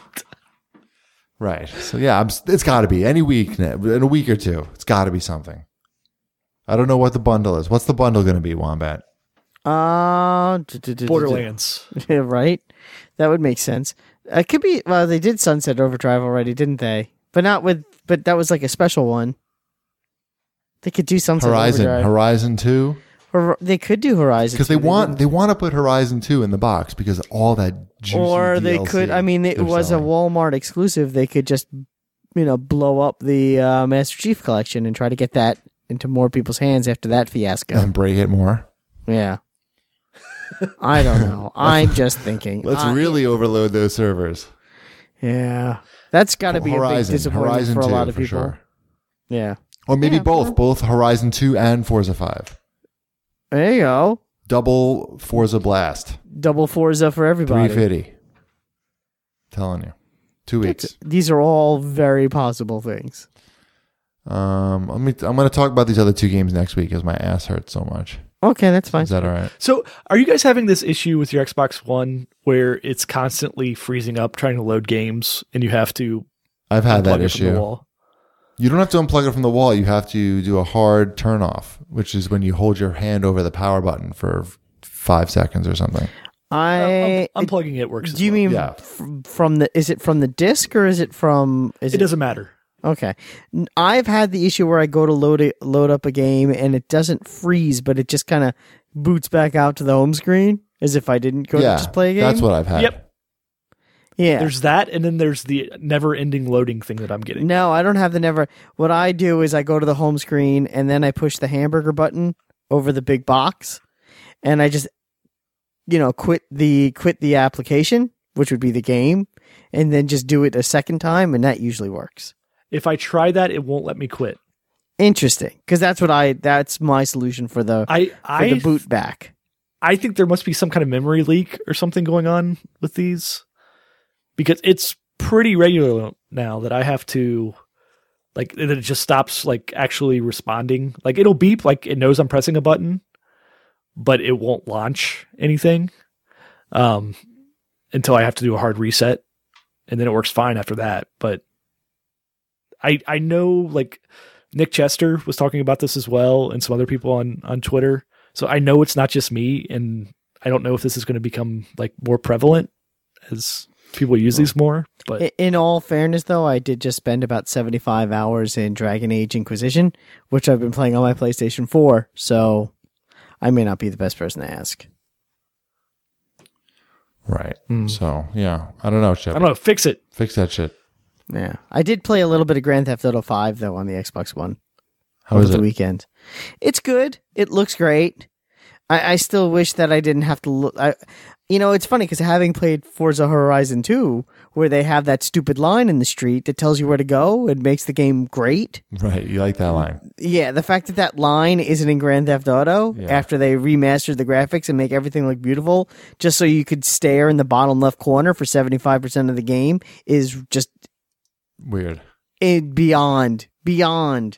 Right. So yeah, I'm, it's got to be any week, in a week or two. It's got to be something. I don't know what the bundle is. What's the bundle going to be, Wombat? Uh, d- d- d- Borderlands. d- Yeah, right. That would make sense. It could be. Well, they did Sunset Overdrive already, didn't they? But not with. But that was like a special one. They could do Sunset Horizon, Overdrive. Horizon two. Hor- they could do Horizon Because they two, want didn't. they want to put Horizon two in the box because of all that juicy Or they D L C could. I mean, it they're was selling. a Walmart exclusive. They could just, you know, blow up the uh, Master Chief collection and try to get that into more people's hands after that fiasco. and break it more. Yeah. I don't know. I'm just thinking. Let's I- really overload those servers. Yeah. That's got to be a big Horizon, disappointment Horizon for a two lot of for people. sure. Yeah. Or maybe Yeah, both, for- both Horizon two and Forza five. There you go. Double Forza Blast, Double Forza for everybody. three fifty. Telling you, two weeks. These are all very possible things. Um, let me. I'm going to talk about these other two games next week because my ass hurts so much. Okay, that's fine. Is that all right? So, are you guys having this issue with your Xbox One where it's constantly freezing up trying to load games and you have to I've had that unplug it from the issue. wall? You don't have to unplug it from the wall. You have to do a hard turn off, which is when you hold your hand over the power button for five seconds or something. I Um, unplugging it works. as do you well. mean Yeah. f- from the? Is it from the disc or is it from? Is It doesn't matter. Okay. N- I've had the issue where I go to load it, load up a game and it doesn't freeze, but it just kind of boots back out to the home screen as if I didn't go yeah, to just play a game. that's what I've had. Yep. Yeah. There's that, and then there's the never-ending loading thing that I'm getting. No, I don't have the never. What I do is I go to the home screen and then I push the hamburger button over the big box, and I just, you know, quit the quit the application, which would be the game, and then just do it a second time, and that usually works. If I try that, it won't let me quit. Interesting, because that's what I. That's my solution for the I for I the boot back. I think there must be some kind of memory leak or something going on with these, because it's pretty regular now that I have to, like, that it just stops like actually responding. Like, it'll beep, like it knows I'm pressing a button, but it won't launch anything um, until I have to do a hard reset, and then it works fine after that. But I I know, like, Nick Chester was talking about this as well, and some other people on on Twitter. So I know it's not just me, and I don't know if this is going to become like more prevalent as people use these more. But I- In all fairness, though, I did just spend about seventy-five hours in Dragon Age Inquisition, which I've been playing on my PlayStation four, so I may not be the best person to ask. Right. Hmm. So yeah, I don't know, Chip. I don't know, fix it. Fix that shit. Yeah, I did play a little bit of Grand Theft Auto five though on the Xbox One How over is the it? weekend. It's good. It looks great. I, I still wish that I didn't have to look. I, you know, it's funny because having played Forza Horizon two, where they have that stupid line in the street that tells you where to go, it makes the game great. Right. You like that line? Yeah, the fact that that line isn't in Grand Theft Auto Yeah. after they remastered the graphics and make everything look beautiful, just so you could stare in the bottom left corner for seventy-five percent of the game, is just Weird. it, beyond, beyond.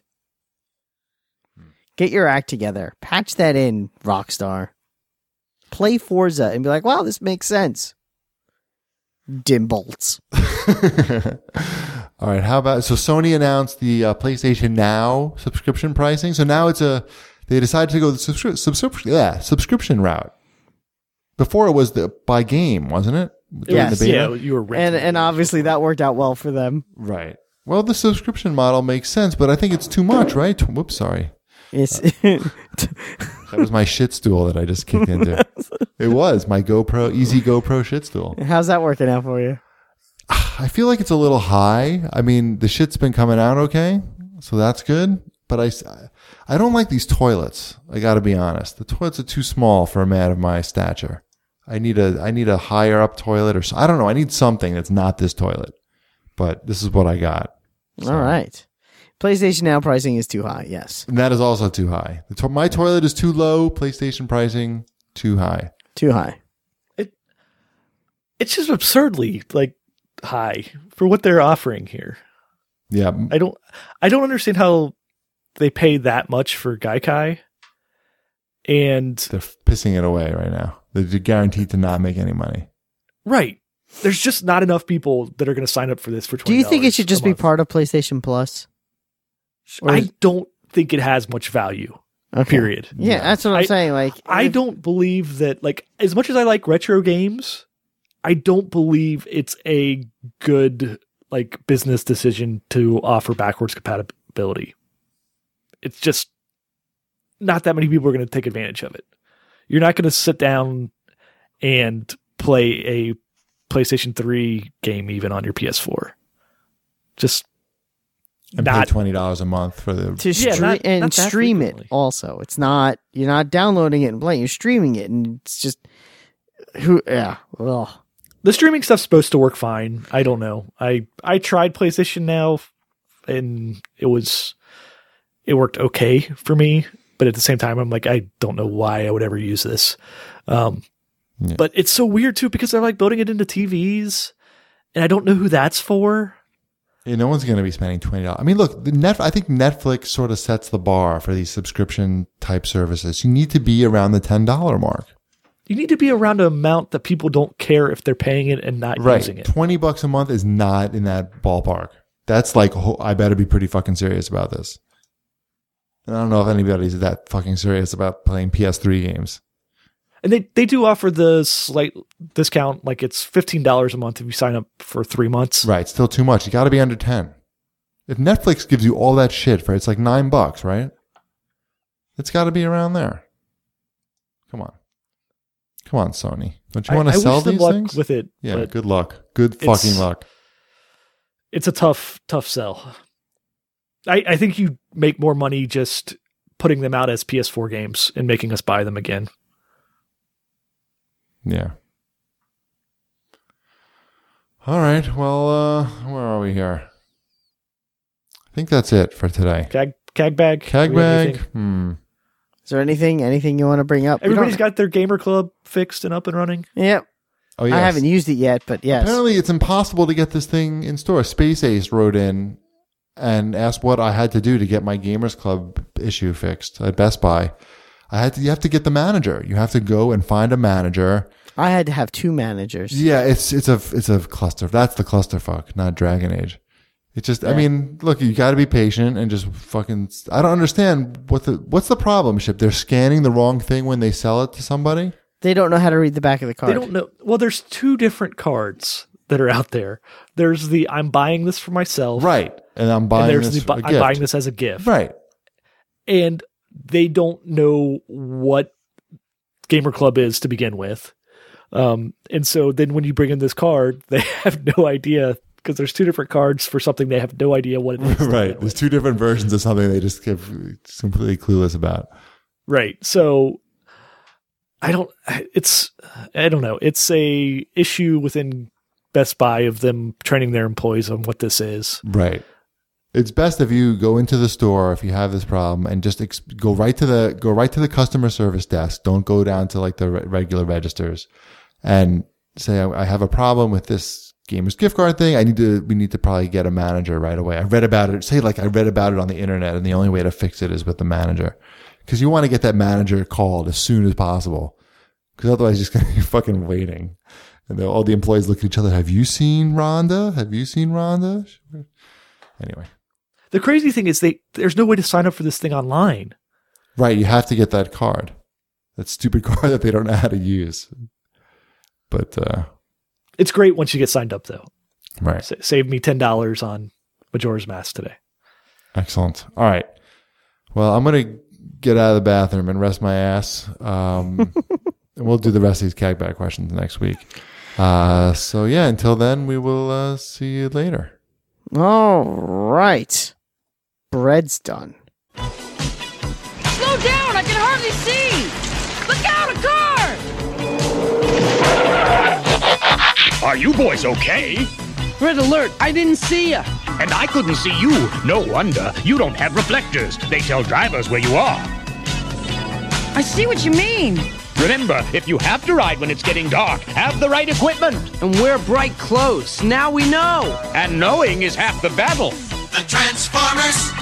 Get your act together. Patch that in, Rockstar. Play Forza and be like, wow, this makes sense. Dimbolts. All right. How about so Sony announced the uh, PlayStation Now subscription pricing. So now it's a they decided to go the subscri- subscription yeah subscription route. Before it was the by game, wasn't it? During Yes. the beta? Yeah, you were renting And and it. obviously that worked out well for them. Right. Well, the subscription model makes sense, but I think it's too much, right? Whoops, sorry. It's That was my shit stool that I just kicked into. It was my GoPro, easy GoPro shit stool. How's that working out for you? I feel like it's a little high. I mean, the shit's been coming out okay, so that's good. But I, I don't like these toilets. I got to be honest. The toilets are too small for a man of my stature. I need a, I need a higher up toilet, or so, I don't know. I need something that's not this toilet. But this is what I got. So- All right. PlayStation Now pricing is too high, yes. And that is also too high. The to- my toilet is too low. PlayStation pricing too high. Too high. It's just absurdly like high for what they're offering here. Yeah, I don't I don't understand how they pay that much for Gaikai. And they're pissing it away right now. They're guaranteed to not make any money. right. There's just not enough people that are going to sign up for this for Do twenty you dollars think it should just a be month. part of PlayStation Plus? Or I is- don't think it has much value. Okay. Period. Yeah, yeah, that's what I'm I, saying. Like, I if, don't believe that, like, as much as I like retro games, I don't believe it's a good, like, business decision to offer backwards compatibility. It's just not that many people are going to take advantage of it. You're not going to sit down and play a PlayStation three game even on your P S four. Just and not pay twenty dollars a month for the to Yeah, stre- not- and not that stream it frequently. also. It's not you're not downloading it and playing. You're streaming it, and it's just who yeah. Ugh. the streaming stuff's supposed to work fine. I don't know. I I tried PlayStation Now, and it was it worked okay for me. But at the same time, I'm like, I don't know why I would ever use this. Um, Yeah. But it's so weird too because they're like building it into T Vs, and I don't know who that's for. Yeah, no one's going to be spending twenty dollars. I mean, look, the net, I think Netflix sort of sets the bar for these subscription type services. You need to be around the ten dollars mark. You need to be around an amount that people don't care if they're paying it and not Right. using it. twenty bucks a month is not in that ballpark. That's like, oh, I better be pretty fucking serious about this. And I don't know if anybody's that fucking serious about playing P S three games. And they, they do offer the slight discount, like it's fifteen dollars a month if you sign up for three months. Right. Still too much. You got to be under ten. If Netflix gives you all that shit for, it's like nine bucks, right? It's got to be around there. Come on. Come on, Sony. Don't you I, want I to sell wish them these luck things? with it. Yeah. but Good luck. Good it's- fucking luck. It's a tough, tough sell. I, I think you make more money just putting them out as P S four games and making us buy them again. Yeah. All right. Well, uh, where are we here? I think that's it for today. Cag, cag bag. Cag Do we have bag. anything? Hmm. Is there anything anything you want to bring up? We Everybody's don't- got their gamer club fixed and up and running. Yep. Oh, yes. I haven't used it yet, but yes. Apparently, it's impossible to get this thing in store. Space Ace wrote in and asked what I had to do to get my Gamers Club issue fixed at Best Buy. I had to. You have to get the manager. You have to go and find a manager. I had to have two managers. Yeah, it's it's a it's a cluster. That's the clusterfuck, not Dragon Age. It's just. I Yeah. mean, look, you got to be patient and just fucking. I don't understand what the what's the problem. Ship. They're scanning the wrong thing when they sell it to somebody. They don't know how to read the back of the card. They don't know. Well, there's two different cards that are out there. There's the I'm buying this for myself. Right, and I'm And buying there's this. the for bu- a I'm gift. buying this as a gift. Right. And they don't know what Gamer Club is to begin with. Um, and so then when you bring in this card, they have no idea because there's two different cards for something they have no idea what it is. to Right. begin There's with. two different versions of something they just give just completely clueless about. Right. So I don't, it's, I don't know. It's a issue within Best Buy of them training their employees on what this is. Right. It's best if you go into the store if you have this problem and just ex- go right to the go right to the customer service desk. Don't go down to like the re- regular registers and say I, I have a problem with this Gamers gift card thing. I need to we need to probably get a manager right away. I read about it. Say like I read about it on the internet and the only way to fix it is with the manager. Because you want to get that manager called as soon as possible. Because otherwise, you're just going to be fucking waiting. And all the employees look at each other. Have you seen Rhonda? Have you seen Rhonda? Anyway. The crazy thing is they, there's no way to sign up for this thing online. Right. You have to get that card. That stupid card that they don't know how to use. But, uh, It's great once you get signed up though. right. Sa- saved me ten dollars on Majora's Mask today. Excellent. All right. Well, I'm going to get out of the bathroom and rest my ass. Um, and we'll do the rest of these Cagback questions next week. Uh, so yeah, until then, we will, uh, see you later. All right. Bread's done. Slow down! I can hardly see! Look out, a car! Are you boys okay? Red alert! I didn't see ya! And I couldn't see you. No wonder. You don't have reflectors. They tell drivers where you are. I see what you mean! Remember, if you have to ride when it's getting dark, have the right equipment. And wear bright clothes. Now we know! And knowing is half the battle. The Transformers